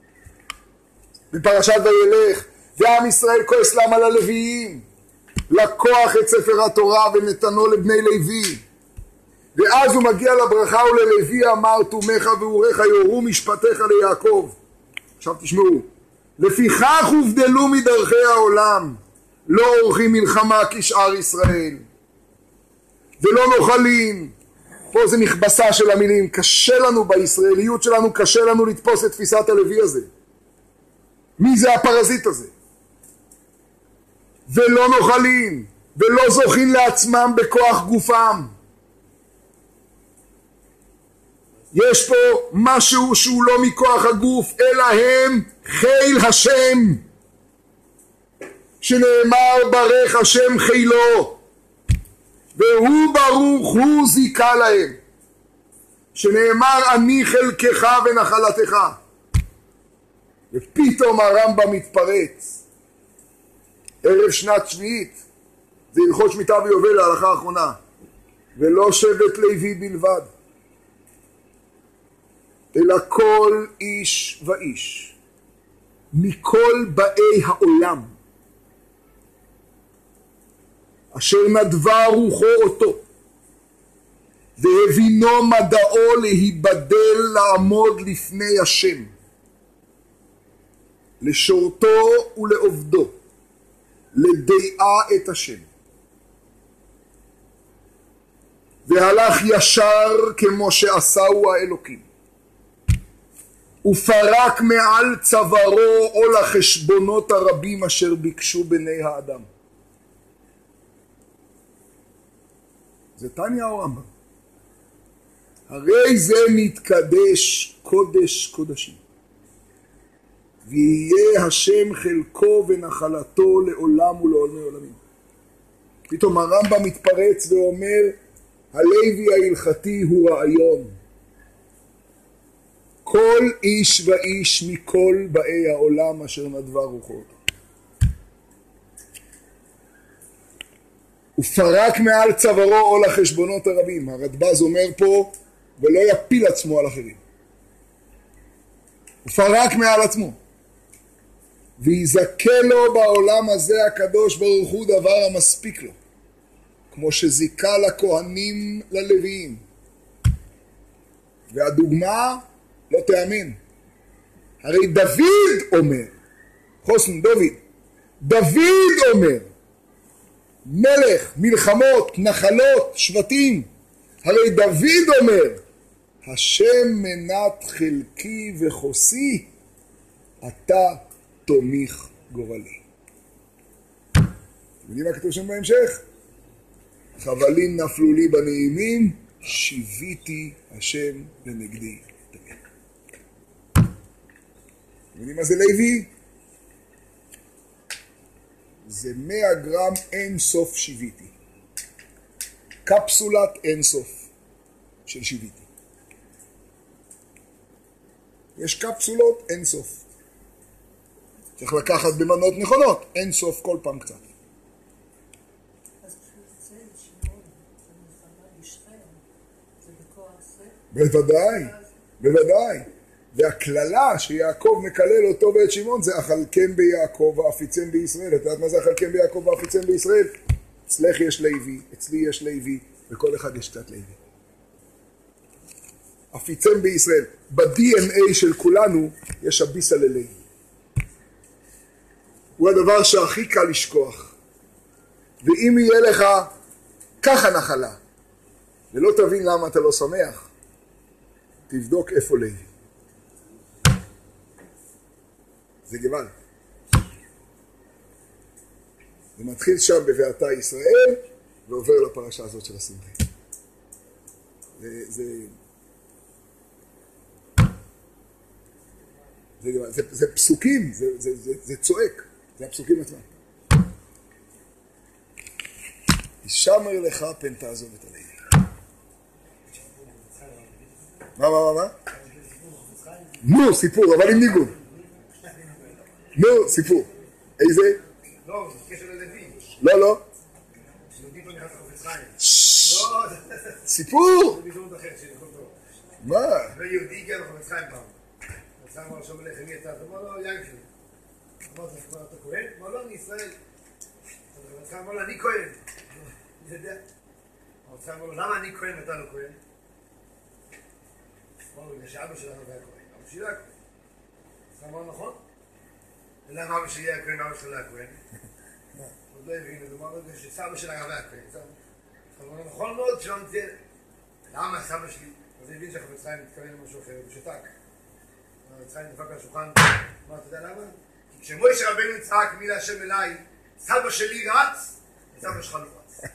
Speaker 1: בפרשת וילך, ועם ישראל כועס למה ללוויים. לקוח את ספר התורה ונתנו לבני לוי. ואז הוא מגיע לברכה וללוי אמר תומך ואורך יורו משפטיך ליעקב. עכשיו תשמעו, לפיכך הובדלו מדרכי העולם, לא עורכים מלחמה כשאר ישראל, ולא נוחלים. פה זה מכבסה של המילים. קשה לנו בישראליות שלנו, קשה לנו לתפוס את תפיסת הלוי הזה. מי זה הפרזיט הזה? ולא נוחלים, ולא זוכים לעצמם בכוח גופם. יש פה משהו שהוא לא מכוח הגוף, אלא הם חיל השם, שנאמר ברך השם חילו, והוא ברוך הוא זיקה להם, שנאמר אני חלקך ונחלתך. ופתאום הרמב"ם מתפרץ, ערב שנת שביעית, זה הלכות שמיטה ויובל, ההלכה האחרונה, ולא שבט לוי בלבד, אלא כל איש ואיש מכל באי העולם אשר נדבה רוחו אותו והבינו מדעו להיבדל לעמוד לפני השם, לשורתו ולעובדו, לדעה את השם, והלך ישר כמו שעשהו האלוקים, ופרק מעל צווארו עול החשבונות הרבים אשר ביקשו בני האדם. זה תניא או רמב"ם? הרי זה מתקדש קודש קודשים, ויהיה השם חלקו ונחלתו לעולם ולעולמי עולמים. פתאום הרמב"ם מתפרץ ואומר, הלוי ההלכתי הוא רעיון. כל איש ואיש מכל באי העולם אשר נדבה רוחו. ופרק מעל צווארו עול החשבונות הרבים. הרדב"ז אומר פה, ולא יפיל עצמו על אחרים. ופרק מעל עצמו. ויזכה לו בעולם הזה הקדוש ברוך הוא דבר המספיק לו, כמו שזיכה לכהנים ללוויים. והדוגמה לא תאמין. הרי דוד אומר, חוסן דוד, דוד אומר, מלך, מלחמות, נחלות, שבטים, הרי דוד אומר, השם מנת חלקי וחוסי, אתה תומיך גורלי. יודעים מה כתוב שם בהמשך? חבלים נפלו לי בנעימים, שיוויתי השם לנגדי. יודעים מה זה לוי? זה מאה גרם אין סוף שיוויתי. קפסולת אין סוף של שיוויתי. יש קפסולות אין סוף. צריך לקחת במנות נכונות, אין סוף כל פעם קצת. בוודאי, בוודאי. והכללה שיעקב מקלל אותו ואת שמעון זה אכלכם ביעקב ואפיצם בישראל. אתה יודעת מה זה אכלכם ביעקב ואפיצם בישראל? אצלך יש לוי, אצלי יש לוי, וכל אחד יש קצת לוי. אפיצם בישראל. ב-די אן איי של כולנו יש הביסה ללוי. הוא הדבר שהכי קל לשכוח. ואם יהיה לך ככה נחלה, ולא תבין למה אתה לא שמח, תבדוק איפה לוי. זה גבל. זה מתחיל שם בבאתה ישראל, ועובר לפרשה הזאת של השמחה. זה, זה, זה, זה, זה פסוקים, זה, זה, זה, זה צועק, זה הפסוקים עצמם. תשמר לך פן תעזוב את הלוי. מה, מה, מה, מה? נו, סיפור, אבל עם ניגון. נו, סיפור. איזה?
Speaker 4: לא, זה קשר ללוי.
Speaker 1: לא, לא.
Speaker 4: יהודי פה נכנס לחופץ חיים.
Speaker 1: סיפור!
Speaker 4: זה בזהות אחרת של יכול טוב.
Speaker 1: מה?
Speaker 4: ויהודי הגיע לחופץ חיים פעם. רצה אמר עכשיו הולך, מי אתה? אמר לו, יין שלי. אמר, אתה כהן? אמר לו, אני ישראל. רצה אמר לו, אני כהן. אני יודע. רצה אמר לו, למה אני כהן ואתה לא כהן? אמר לו, בגלל שאבא שלנו היה כהן. אבא שלי היה כהן. רצה אמר, נכון? למה אבא שלי היה כהן ואבא שלי היה כהן? עוד לא הבין, זה אמר שסבא של הרב היה כהן. אבל נכון מאוד שלא נתן, למה סבא שלי? אז הבין שהחפץ חיים מתכוון למשהו אחר, ושתק. החפץ חיים דפק על השולחן, אמר, אתה יודע למה? כי כשמוישה רבנו צעק מילה השם אליי, סבא שלי רץ, סבא שלך לא רץ.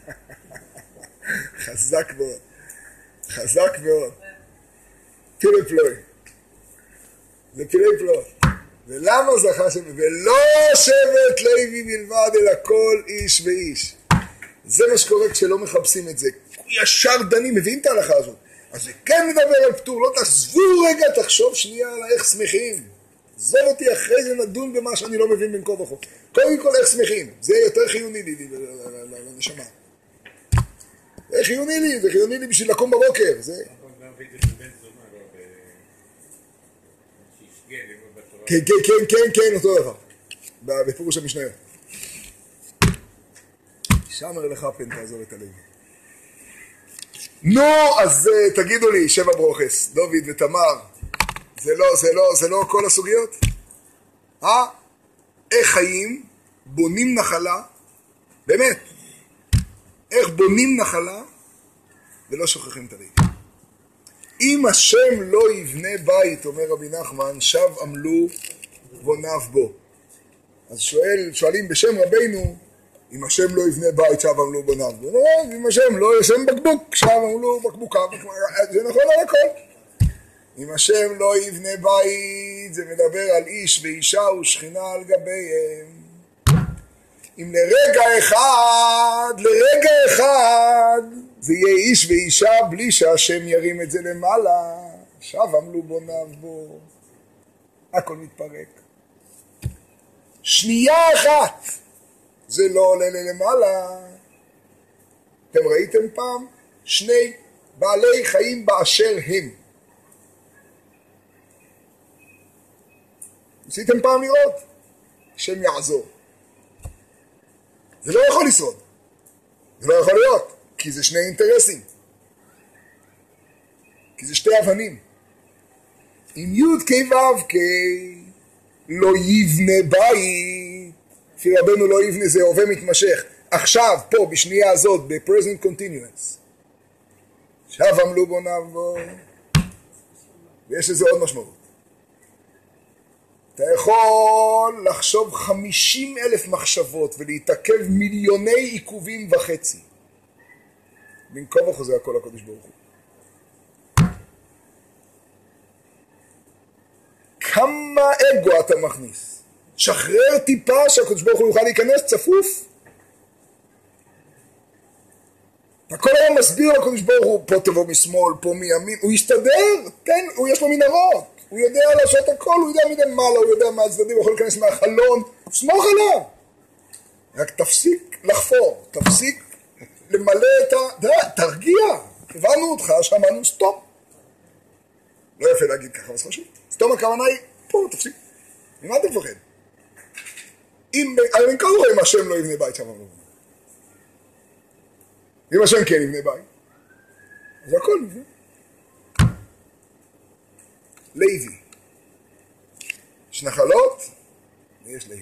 Speaker 1: חזק מאוד. חזק מאוד. פילי פלוי. זה פילי פלוי. ולמה זכה שם? ולא שבט לוי בלבד, אלא כל איש ואיש. זה מה שקורה כשלא מחפשים את זה. ישר דנים, מביאים את ההלכה הזאת. אז זה כן מדבר על פטור, לא תעזבו רגע, תחשוב שנייה על איך שמחים. עזוב אותי אחרי זה נדון במה שאני לא מבין בין כה וכה. קודם כל איך שמחים, זה יותר חיוני לי, לנשמה. זה חיוני לי, זה חיוני לי בשביל לקום בבוקר, זה... כן, כן, כן, כן, כן, אותו דבר. בפירוש המשניות. שמר לך פן תעזור את הלב. נו, אז תגידו לי, שבע ברוכס, דוד ותמר, זה לא, זה לא, זה לא כל הסוגיות? אה? איך חיים, בונים נחלה, באמת, איך בונים נחלה, ולא שוכחים את הלב. אם השם לא יבנה בית, אומר רבי נחמן, שב עמלו בוניו בו. אז שואל, שואלים בשם רבינו, אם השם לא יבנה בית, שב עמלו בוניו בו. לא, אם השם לא ישם בקבוק, שב עמלו בקבוקיו. זה נכון על הכל. אם השם לא יבנה בית, זה מדבר על איש ואישה ושכינה על גביהם. אם לרגע אחד, לרגע אחד, זה יהיה איש ואישה בלי שהשם ירים את זה למעלה. שב עמלו בוניו בו. הכל מתפרק. שנייה אחת, זה לא עולה למעלה. אתם ראיתם פעם? שני בעלי חיים באשר הם. עשיתם פעם לראות? השם יעזור. זה לא יכול לשרוד. זה לא יכול להיות. כי זה שני אינטרסים. כי זה שתי אבנים. אם י' כ' ו' כ' לא יבנה בית, לפי רבנו לא יבנה, זה הווה מתמשך. עכשיו, פה, בשנייה הזאת, ב-present continuous. שב עמלו בוניו בו. ויש לזה עוד משמעות. אתה יכול לחשוב חמישים אלף מחשבות ולהתעכב מיליוני עיכובים וחצי. בין כה וכה זה הכל הקדוש ברוך הוא. כמה אגו אתה מכניס? שחרר טיפה שהקדוש ברוך הוא יוכל להיכנס צפוף. אתה כל היום מסביר לקדוש ברוך הוא, פה תבוא משמאל, פה מימין, הוא יסתדר, כן, הוא יש לו מנהרות, הוא יודע לעשות הכל, הוא יודע מדי מעלה, הוא יודע מה הצדדים, הוא יכול להיכנס מהחלון, סמוך עליו. רק תפסיק לחפור, תפסיק למלא את ה... תרגיע, הבנו אותך, שמענו סתום. לא יפה להגיד ככה, אז חשוב. סתום הכוונה היא, פה, תפסיק. ממה אתה מפחד? אם, אני קורא אם השם לא יבנה בית, שמענו. אם השם כן יבנה בית, אז הכל נבנה. לוי. יש נחלות, ויש לוי.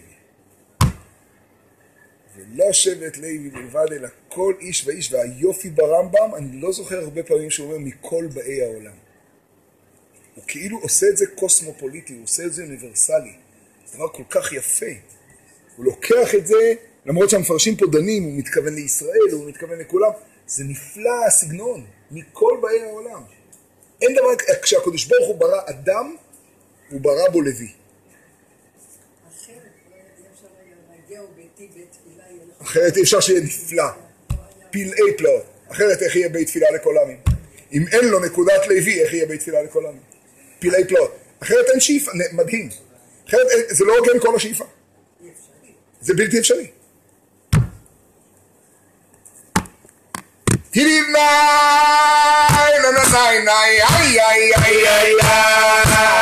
Speaker 1: ולא שבט לוי בלבד, אלא כל איש ואיש, והיופי ברמב"ם, אני לא זוכר הרבה פעמים שהוא אומר מכל באי העולם. הוא כאילו עושה את זה קוסמופוליטי, הוא עושה את זה אוניברסלי. זה דבר כל כך יפה. הוא לוקח את זה, למרות שהמפרשים פה דנים, הוא מתכוון לישראל, הוא מתכוון לכולם. זה נפלא הסגנון, מכל באי העולם. אין דבר, כשהקדוש ברוך הוא ברא אדם, הוא ברא בו לוי. אחרת אי אפשר שיהיה נפלא, פלאי פלאות. אחרת איך יהיה בית תפילה לכל עמים? אם אין לו נקודת לוי, איך יהיה בית תפילה לכל עמים? פלאי פלאות. אחרת אין שאיפה, מדהים. אחרת זה לא הוגן כל השאיפה. זה בלתי אפשרי. תילי נאי, נאי, נאי, נאי, איי, איי, איי, איי.